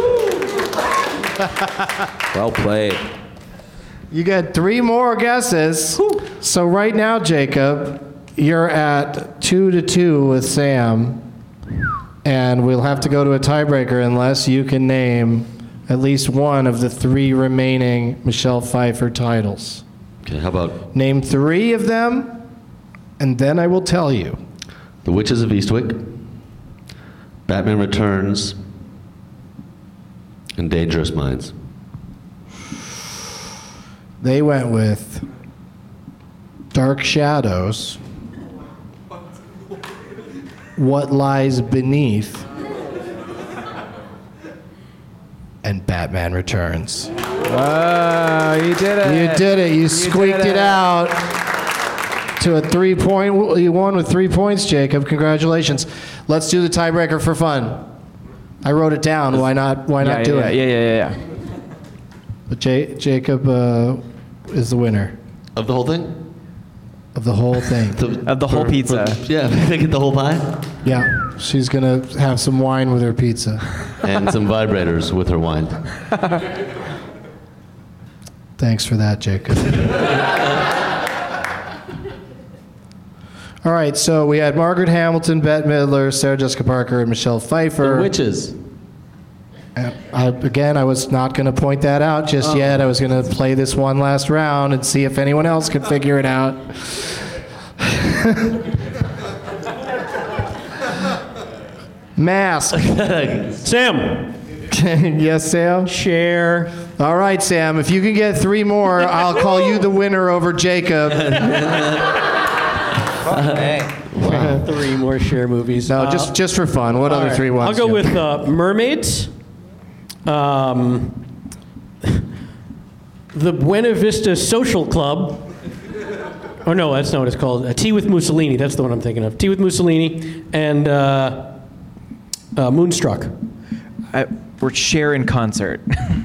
Well played. You got 3 more guesses. So right now, Jacob, you're at 2-2 with Sam. And we'll have to go to a tiebreaker unless you can name at least one of the 3 remaining Michelle Pfeiffer titles. Okay, how about Name 3 of them, and then I will tell you. The Witches of Eastwick, Batman Returns, and Dangerous Minds? They went with Dark Shadows, What Lies Beneath, and Batman Returns. Wow, you did it. You did it. You squeaked it out to a 3-point. You won with 3 points, Jacob. Congratulations. Let's do the tiebreaker for fun. I wrote it down. Why not do it? Yeah. But Jacob is the winner. Of the whole thing? Of the whole thing. Of the whole pizza. Yeah, they get the whole pie? Yeah. She's going to have some wine with her pizza. And some vibrators with her wine. Thanks for that, Jacob. All right, so we had Margaret Hamilton, Bette Midler, Sarah Jessica Parker, and Michelle Pfeiffer. The Witches. Again, I was not going to point that out just yet. I was going to play this one last round and see if anyone else could figure it out. Mask. Sam. Yes, Sam? Cher. All right, Sam. If you can get 3 more, I'll call you the winner over Jacob. Wow. 3 more Cher movies. No, just for fun. What other 3 ones? I'll go with Mermaids. The Buena Vista Social Club. Oh, no, that's not what it's called. Tea with Mussolini. That's the one I'm thinking of. Tea with Mussolini and Moonstruck. We're Cher in concert.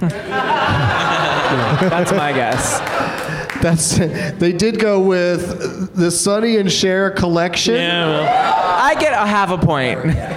That's my guess. They did go with the Sonny and Cher collection. Yeah, well. I get a half a point.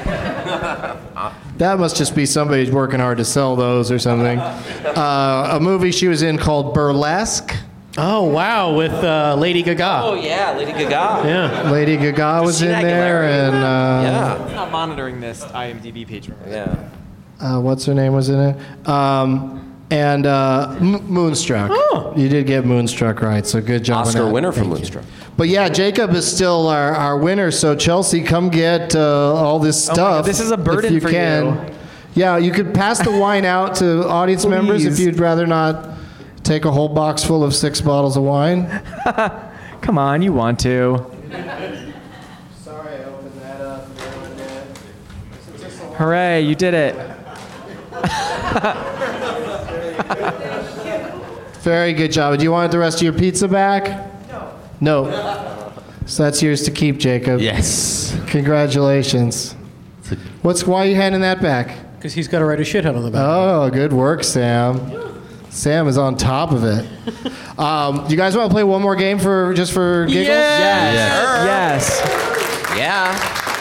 That must just be somebody's working hard to sell those or something. A movie she was in called Burlesque. Oh, wow, with Lady Gaga. Oh, yeah, Lady Gaga. Yeah. Lady Gaga was in there, and yeah. I'm not monitoring this IMDb page. Yeah. What's her name was in it? And Moonstruck. Oh. You did get Moonstruck right, so good job. Oscar on that. winner for Thank you. Moonstruck. But yeah, Jacob is still our winner, so Chelsea, come get all this stuff. God, this is a burden if you for can. you. Yeah, you could pass the wine out to audience members if you'd rather not take a whole box full of 6 bottles of wine. Come on, you want to. Sorry, I opened that up. Hooray, you did it. Very good job. Do you want the rest of your pizza back? No. So that's yours to keep, Jacob. Yes. Congratulations. Why are you handing that back? Because he's got to write a shithead on the back. Oh, good work, Sam. Sam is on top of it. You guys want to play one more game just for giggles? Yes. Yeah.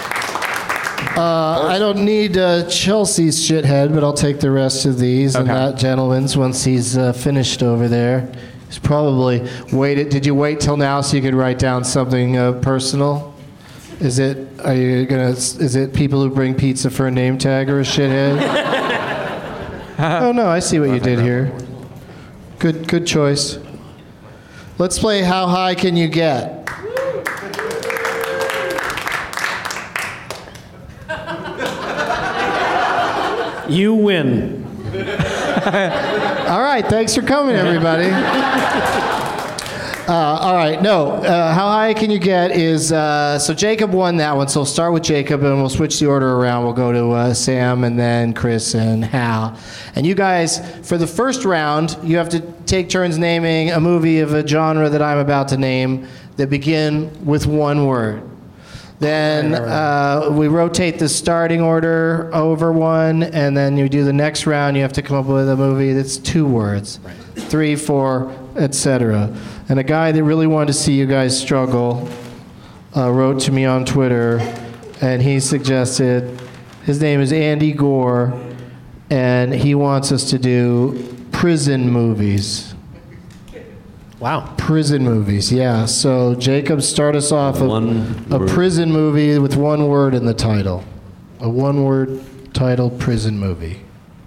I don't need Chelsea's shithead, but I'll take the rest of these and that gentleman's once he's finished over there. He's probably waited. Did you wait till now so you could write down something personal? Is it people who bring pizza for a name tag or a shithead? Oh no, I see what you did here. Good choice. Let's play How High Can You Get? You win. All right, thanks for coming, everybody. All right, how high can you get is, so Jacob won that one, so we'll start with Jacob and we'll switch the order around. We'll go to Sam and then Chris and Hal. And you guys, for the first round, you have to take turns naming a movie of a genre that I'm about to name that begin with one word. Then we rotate the starting order over one, and then you do the next round. You have to come up with a movie that's 2 words, 3, 4, etc. And a guy that really wanted to see you guys struggle wrote to me on Twitter, and he suggested, his name is Andy Gore, and he wants us to do prison movies. Wow. Prison movies, yeah. So Jacob, start us off a prison movie with 1 word in the title. A 1-word title prison movie.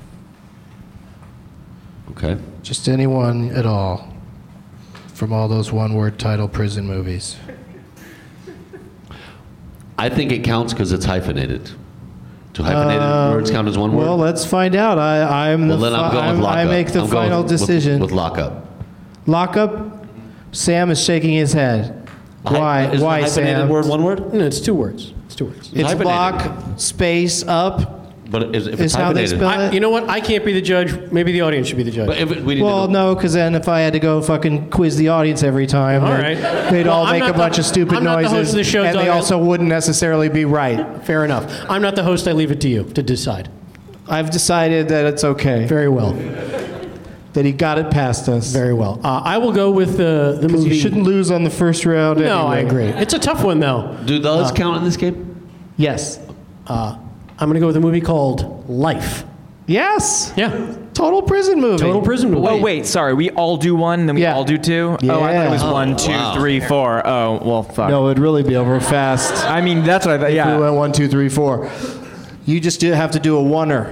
Okay. Just anyone at all from all those 1-word title prison movies. I think it counts because it's hyphenated. Do hyphenated words count as 1 word? Well, let's find out. I make the final decision. With lockup. Lockup? Sam is shaking his head. Why? Is Why, hyphenated Sam? word 1 word? No, it's 2 words. It's 2 words. It's hyphenated. lock, space, up. But if Is it's how they hyphenated, spell it? You know what? I can't be the judge. Maybe the audience should be the judge. but if we need Well, to no, because then if I had to go fucking quiz the audience every time, All then right. they'd Well, all I'm make not a bunch the- of stupid I'm not the noises, host of the show, and Doug. they also wouldn't necessarily be right. Fair enough. I'm not the host. I leave it to you to decide. I've decided that it's okay. Very well. That he got it past us. Very well. I will go with the Because movie. you shouldn't lose on the first round No, I anyway. agree. It's a tough one, though. do those count in this game? Yes. I'm going to go with a movie called Life. Yes. Yeah. Total prison movie. Total prison movie. Oh, wait, sorry. We all do 1, then we Yeah. all do 2? Yeah. Oh, I thought it was Oh, 1, 2, wow. 3, 4. Oh, well, fuck. No, it'd really be over fast. I mean, that's what I thought, We yeah. went 1, 2, 3, 4. You just have to do a oneer.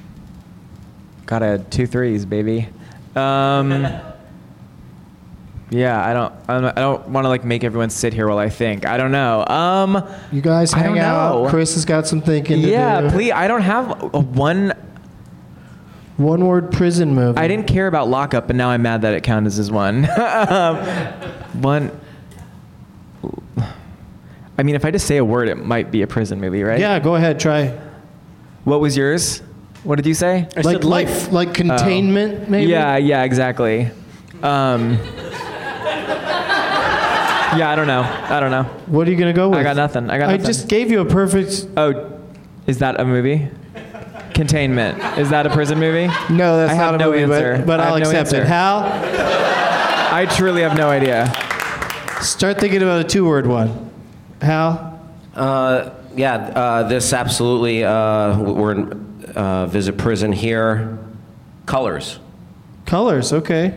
Got a 2 3s, baby. Yeah, I don't want to like make everyone sit here while I think. I don't know. You guys hang out. Chris has got some thinking to do. Yeah, please. I don't have a one-word prison movie. I didn't care about Lock Up, and now I'm mad that it counts as one. One. I mean, if I just say a word, it might be a prison movie, right? Yeah, go ahead, try. What was yours? What did you say? I said life. Like containment, maybe? Yeah, exactly. Yeah, I don't know. What are you going to go with? I got nothing. I just gave you a perfect... Oh, is that a movie? Containment. Is that a prison movie? No, that's not a no movie, answer. but I'll accept it. Hal? I truly have no idea. Start thinking about a two-word one. Hal? This absolutely, we're in visit prison here. Colors. Colors, okay.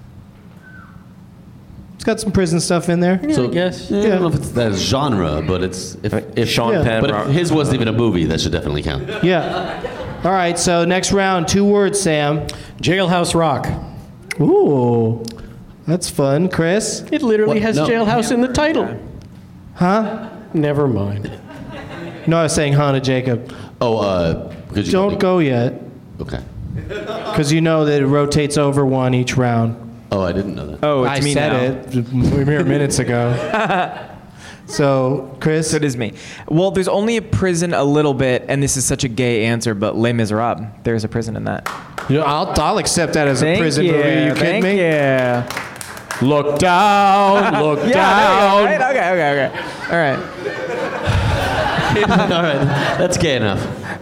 It's got some prison stuff in there. Yeah, I guess. I don't know if it's that genre, but it's if Sean Penn. But if his wasn't even a movie, that should definitely count. Yeah. All right, so next round, 2 words, Sam. Jailhouse Rock. Ooh, that's fun. Chris? It literally has Jailhouse in the title. Huh? Never mind. No, I was saying huh to Jacob. Oh, don't go yet. Okay. Because you know that it rotates over one each round. Oh, I didn't know that. Oh, it's I me said now. it mere minutes ago. So, Chris? So it is me. Well, there's only a prison a little bit, and this is such a gay answer, but Les Miserables. There's a prison in that. You know, I'll accept that as a prison movie. Are you kidding me? Yeah. Look down, look down. Right? Okay. All right. All right, that's gay enough.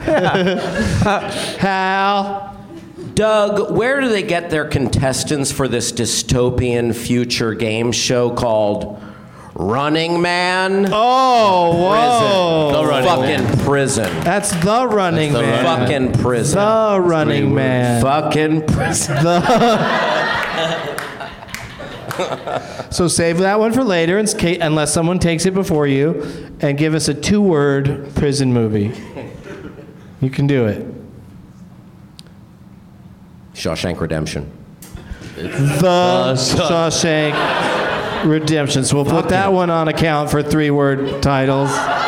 Hal? Doug, where do they get their contestants for this dystopian future game show called Running Man? Oh, whoa. The fucking prison. That's The Running Man. Fucking prison. The Running Man. Fucking prison. So save that one for later, unless someone takes it before you, and give us a 2-word prison movie. You can do it. Shawshank Redemption. The Shawshank Redemption. So we'll put that one on account for 3-word titles.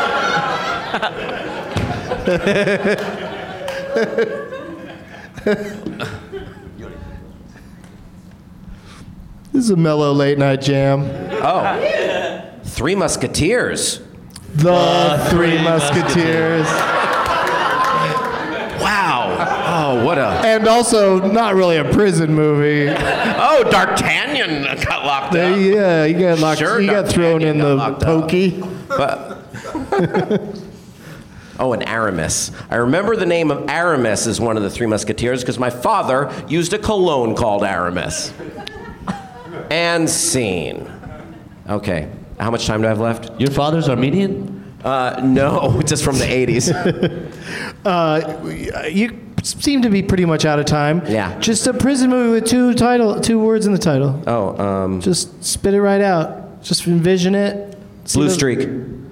This is a mellow late night jam. Oh. Three Musketeers. The Three Musketeers. Wow. Oh, what a... And also, not really a prison movie. Oh, D'Artagnan got locked up. Yeah, he got locked. Sure, he got thrown in the pokey. But... Oh, and Aramis. I remember the name of Aramis as one of the Three Musketeers because my father used a cologne called Aramis. And scene. Okay. How much time do I have left? Your father's Armenian? No, just from the 80s. You seem to be pretty much out of time. Yeah. Just a prison movie with 2 words in the title. Oh, Just spit it right out. Just envision it. Blue Streak.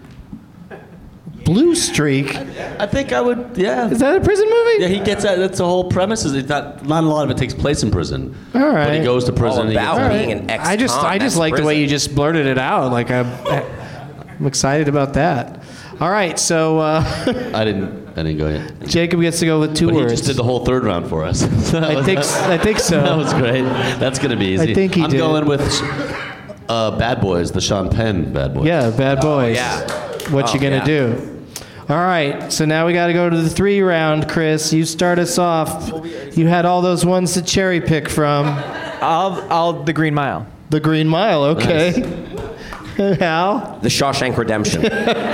Blue Streak? I think I would, yeah. Is that a prison movie? Yeah, he gets that. That's the whole premise. Is it's not a lot of it takes place in prison. All right. But he goes to prison. All about being an ex-con. I just like the way you just blurted it out. Like I'm excited about that. All right, so I didn't go yet. Jacob gets to go with 2 but words. He just did the whole 3rd round for us. I think so. That was great. That's gonna be easy. I think he I'm did. going with Bad Boys, the Sean Penn Bad Boys. Yeah, Bad Boys. yeah. What you gonna do? All right, so now we got to go to the 3 round, Chris. You start us off. You had all those ones to cherry pick from. I'll the Green Mile. The Green Mile, okay. Nice. Hal? The Shawshank Redemption.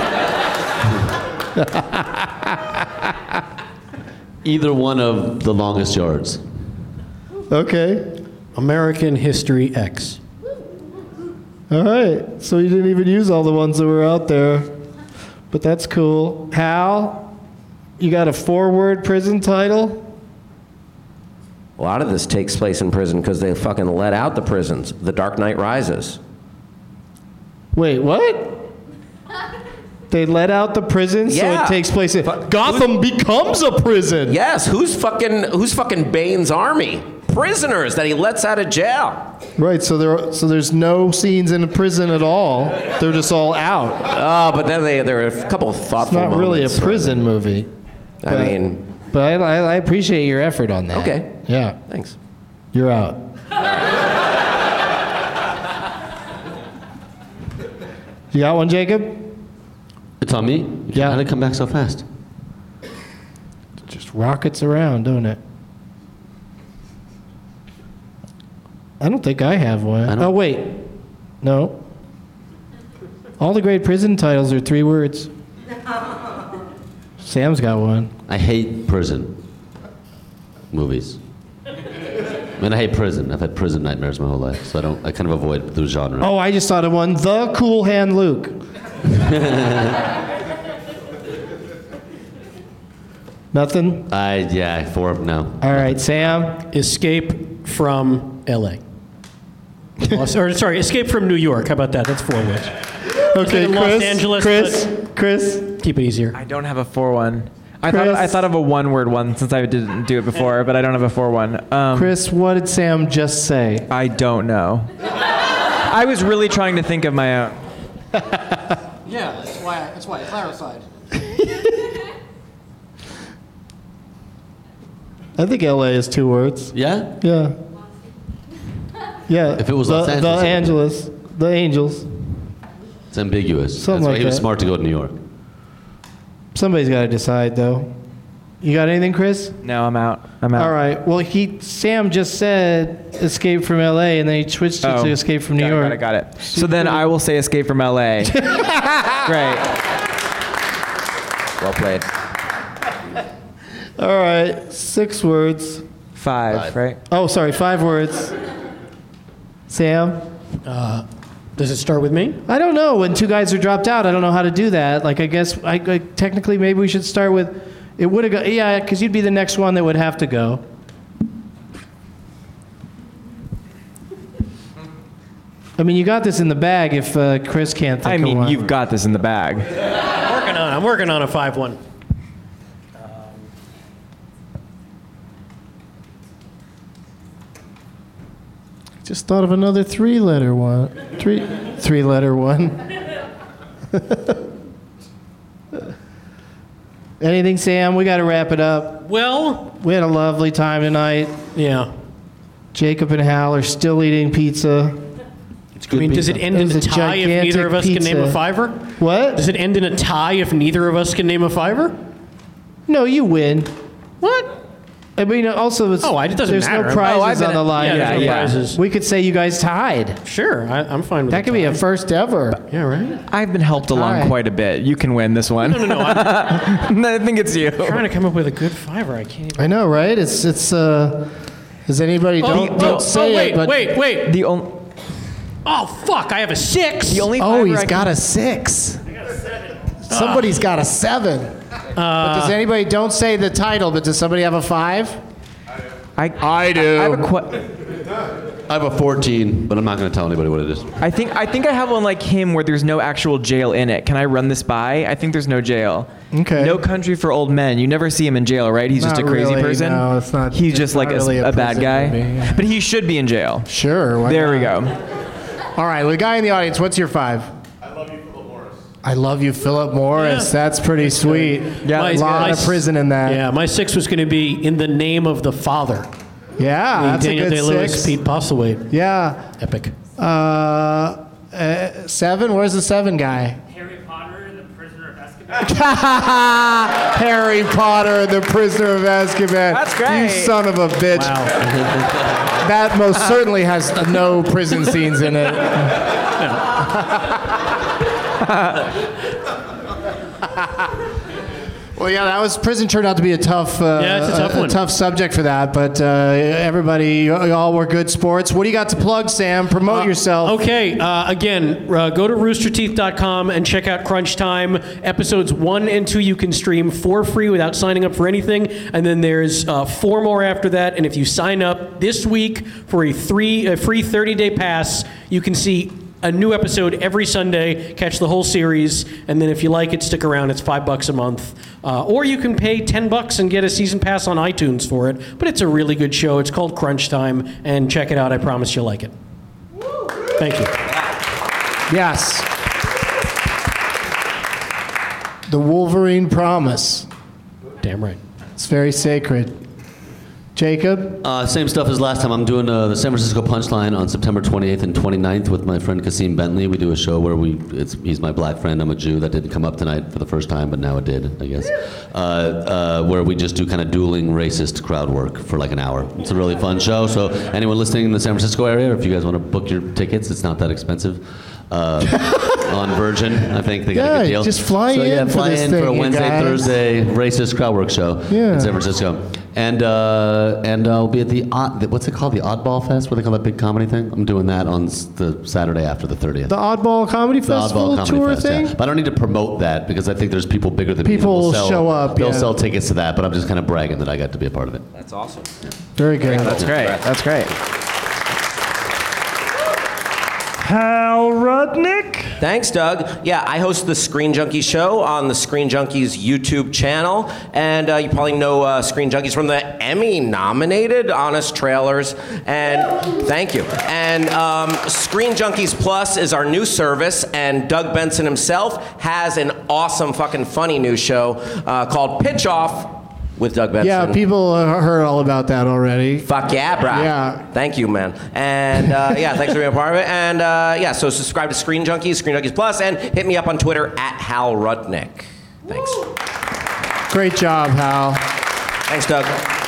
Either one of The Longest Yards. Okay. American History X. All right, so you didn't even use all the ones that were out there. But that's cool. Hal, you got a 4-word prison title? A lot of this takes place in prison because they fucking let out the prisons. The Dark Knight Rises. Wait, what? They let out the prison, so Yeah. it takes place in... Gotham becomes a prison! Yes, who's fucking Bane's army? Prisoners that he lets out of jail. Right, so there's no scenes in a prison at all. They're just all out. Oh, but then there are a couple of thoughtful It's not really a moments. prison movie. But I appreciate your effort on that. Okay. Yeah. Thanks. You're out. You got one, Jacob? It's on me? Yeah. How did it come back so fast? Just rockets around, don't it? I don't think I have one. Oh, wait. No. All the great prison titles are 3 words. Sam's got one. I hate prison movies. I mean, I hate prison. I've had prison nightmares my whole life, so I kind of avoid those genres. Oh, I just thought of one. The Cool Hand Luke. Nothing? Yeah, 4, no. All right, Sam? Escape from L.A. Escape from New York. How about that? That's 4 words. Okay, in Los Angeles, Chris. Keep it easier. I don't have a 4-1. I thought of a 1-word one since I didn't do it before, but I don't have a 4-1. Chris, what did Sam just say? I don't know. I was really trying to think of my own. Yeah, that's why I clarified. I think LA is 2 words. Yeah? Yeah. Yeah. If it was Los Angeles. The Angels. It's ambiguous. Something That's why like he was that. smart to go to New York. Somebody's got to decide, though. You got anything, Chris? No, I'm out. I'm out. All right. Well, Sam just said Escape from LA, and then he switched it to Escape from New York. Got it. So then I will say Escape from LA. Great. Well played. All right. 6 words. 5, right? Oh, sorry. 5 words. Sam? Does it start with me? I don't know. When 2 guys are dropped out, I don't know how to do that. Like, I guess, technically, maybe we should start with, it would have gone, yeah, because you'd be the next one that would have to go. I mean, you got this in the bag if Chris can't think of one. You've got this in the bag. I'm working on a 5-1. Just thought of another 3-letter one. 3-letter one. Anything, Sam? We got to wrap it up. Well, we had a lovely time tonight. Yeah. Jacob and Hal are still eating pizza. I mean, does it end in a tie if neither of us can name a 5-er? What? Does it end in a tie if neither of us can name a 5-er? No, you win. What? I mean, also, it doesn't there's matter. no prizes on the line. Yeah, there's no prizes. We could say you guys tied. Sure, I'm fine with that. Could be a first ever. Yeah, right. I've been helped along quite a bit. You can win this one. No. I think it's you. I'm trying to come up with a good 5-er. I can't even. I know, right? It's. Does anybody don't say it? But wait. The only. Oh fuck! I have a 6. The only. Oh, he's got a 6. I got a 7. Somebody's got a 7. But does anybody don't say the title? But does somebody have a 5? I do. I have I have a 14, but I'm not going to tell anybody what it is. I think I have one like him where there's no actual jail in it. Can I run this by? I think there's no jail. Okay. No Country for Old Men. You never see him in jail, right? He's just a Not crazy really, person. no, it's not. He's it's just not like really a bad prison guy. movie, yeah. But he should be in jail. Sure. Why There we not? go. All right, the guy in the audience. What's your 5? I love you, Philip Morris. Yeah. That's pretty sweet. Yeah, a lot of prison in that. Yeah, my 6 was going to be In the Name of the Father. Yeah, that's Daniel a good Day-Lewis, 6. Pete Postlethwaite. Yeah. Epic. 7. Where's the 7 guy? Harry Potter and the Prisoner of Azkaban. Harry Potter, the Prisoner of Azkaban. That's great. You son of a bitch. Wow. That most certainly has no prison scenes in it. Well, yeah, prison turned out to be a tough, it's a tough one. tough subject for that. But everybody, y'all were good sports. What do you got to plug, Sam? Promote yourself. Okay, again, go to roosterteeth.com and check out Crunch Time. Episodes 1 and 2 you can stream for free without signing up for anything. And then there's 4 more after that. And if you sign up this week for a free 30-day pass, you can see a new episode every Sunday, catch the whole series, and then if you like it, stick around. It's $5 a month. Or you can pay $10 and get a season pass on iTunes for it. But it's a really good show. It's called Crunch Time, and check it out. I promise you'll like it. Thank you. Yes. The Wolverine Promise. Damn right. It's very sacred. Jacob? Same stuff as last time. I'm doing the San Francisco Punchline on September 28th and 29th with my friend Kasim Bentley. We do a show where he's my black friend. I'm a Jew. That didn't come up tonight for the first time, but now it did, I guess. Where we just do kind of dueling racist crowd work for like an hour. It's a really fun show. So anyone listening in the San Francisco area, if you guys want to book your tickets, it's not that expensive. On Virgin, I think they got a good deal. Just fly in for fly this in thing, for a you Wednesday, guys. Thursday racist crowd work show in San Francisco. And I'll be at what's it called? The Oddball Fest? What do they call that big comedy thing? I'm doing that on the Saturday after the 30th. The Oddball Comedy Festival tour thing? Yeah. But I don't need to promote that because I think there's people bigger than People me. will They'll show up, They'll yeah. sell tickets to that, but I'm just kind of bragging that I got to be a part of it. That's awesome. Very good. That's great. That's great. Hal Rudnick. Thanks, Doug. Yeah, I host the Screen Junkies show on the Screen Junkies YouTube channel, and you probably know Screen Junkies from the Emmy-nominated Honest Trailers, and thank you. And Screen Junkies Plus is our new service, and Doug Benson himself has an awesome, fucking funny new show called Pitch Off with Doug Benson. Yeah, people heard all about that already. Fuck yeah, brah. Yeah. Thank you, man. And yeah, thanks for being a part of it. And yeah, so subscribe to Screen Junkies, Screen Junkies Plus, and hit me up on Twitter at Hal Rudnick. Thanks. Great job, Hal. Thanks, Doug.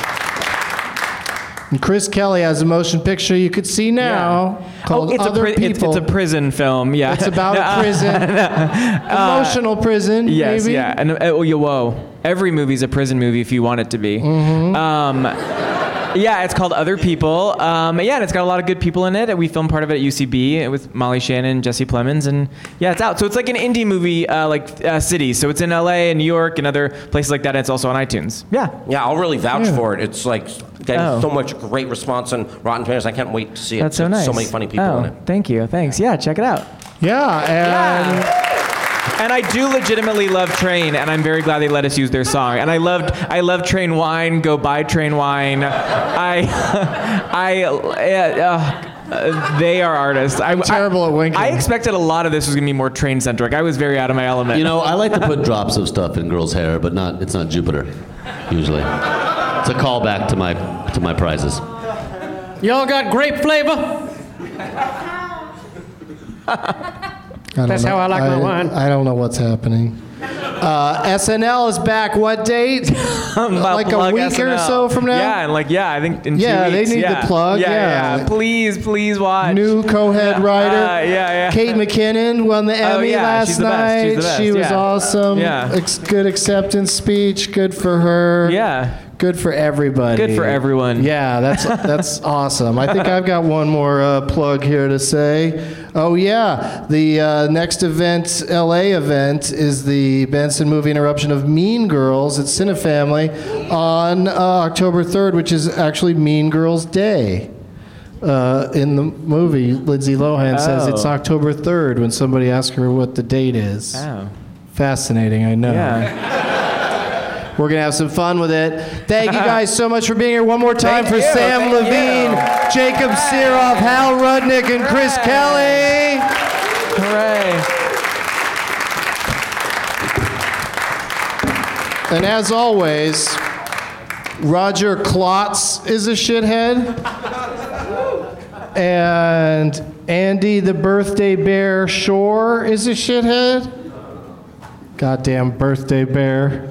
And Chris Kelly has a motion picture you could see now called Other People. It's a prison film. Yeah, It's about a prison, emotional prison. Yes, maybe? yeah, and whoa, every movie's a prison movie if you want it to be. Yeah, it's called Other People. Yeah, and it's got a lot of good people in it. We filmed part of it at UCB with Molly Shannon, Jesse Plemons, and yeah, it's out. So it's like an indie movie, city. So it's in LA and New York and other places like that. And it's also on iTunes. Yeah. Yeah, I'll really vouch for it. It's like getting so much great response on Rotten Tomatoes. I can't wait to see it. That's so nice. So many funny people in it. Thank you. Thanks. Yeah, check it out. Yeah, and I do legitimately love Train, and I'm very glad they let us use their song. And I love Train Wine. Go buy Train Wine. They are artists. I'm terrible at winking. I expected a lot of this was going to be more Train centric. I was very out of my element. You know, I like to put drops of stuff in girls' hair, but it's not Jupiter, usually. It's a callback to my prizes. Y'all got grape flavor? That's how I like my wine. I don't know what's happening. SNL is back. What date? Like a week SNL. or so from now? Yeah, and I think in 2 weeks. They need the plug. Yeah. Please watch. New co-head writer. Yeah. Kate McKinnon won the Emmy last she's the best. night. She's the best. She was awesome. Yeah. Good acceptance speech. Good for her. Yeah. Good for everybody. Good for everyone. Yeah, that's awesome. I think I've got one more plug here to say. Oh yeah, the next event, LA event, is the Benson movie interruption of Mean Girls at Cinefamily on October 3rd, which is actually Mean Girls Day. In the movie, Lindsay Lohan says it's October 3rd when somebody asks her what the date is. Oh. Fascinating, I know. Yeah. We're going to have some fun with it. Thank you guys so much for being here. One more time for Sam Levine, Jacob Siroff, Hal Rudnick, and Chris Kelly. Hooray. And as always, Roger Klotz is a shithead. And Andy the Birthday Bear Shore is a shithead. Goddamn birthday bear.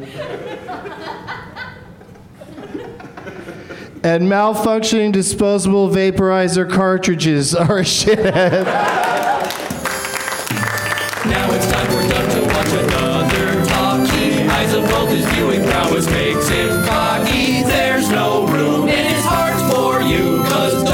And malfunctioning disposable vaporizer cartridges are a shithead. Now it's time for Doug to watch another talkie. Eyes of both his viewing prowess makes him cocky. There's no room in his heart for you, 'cause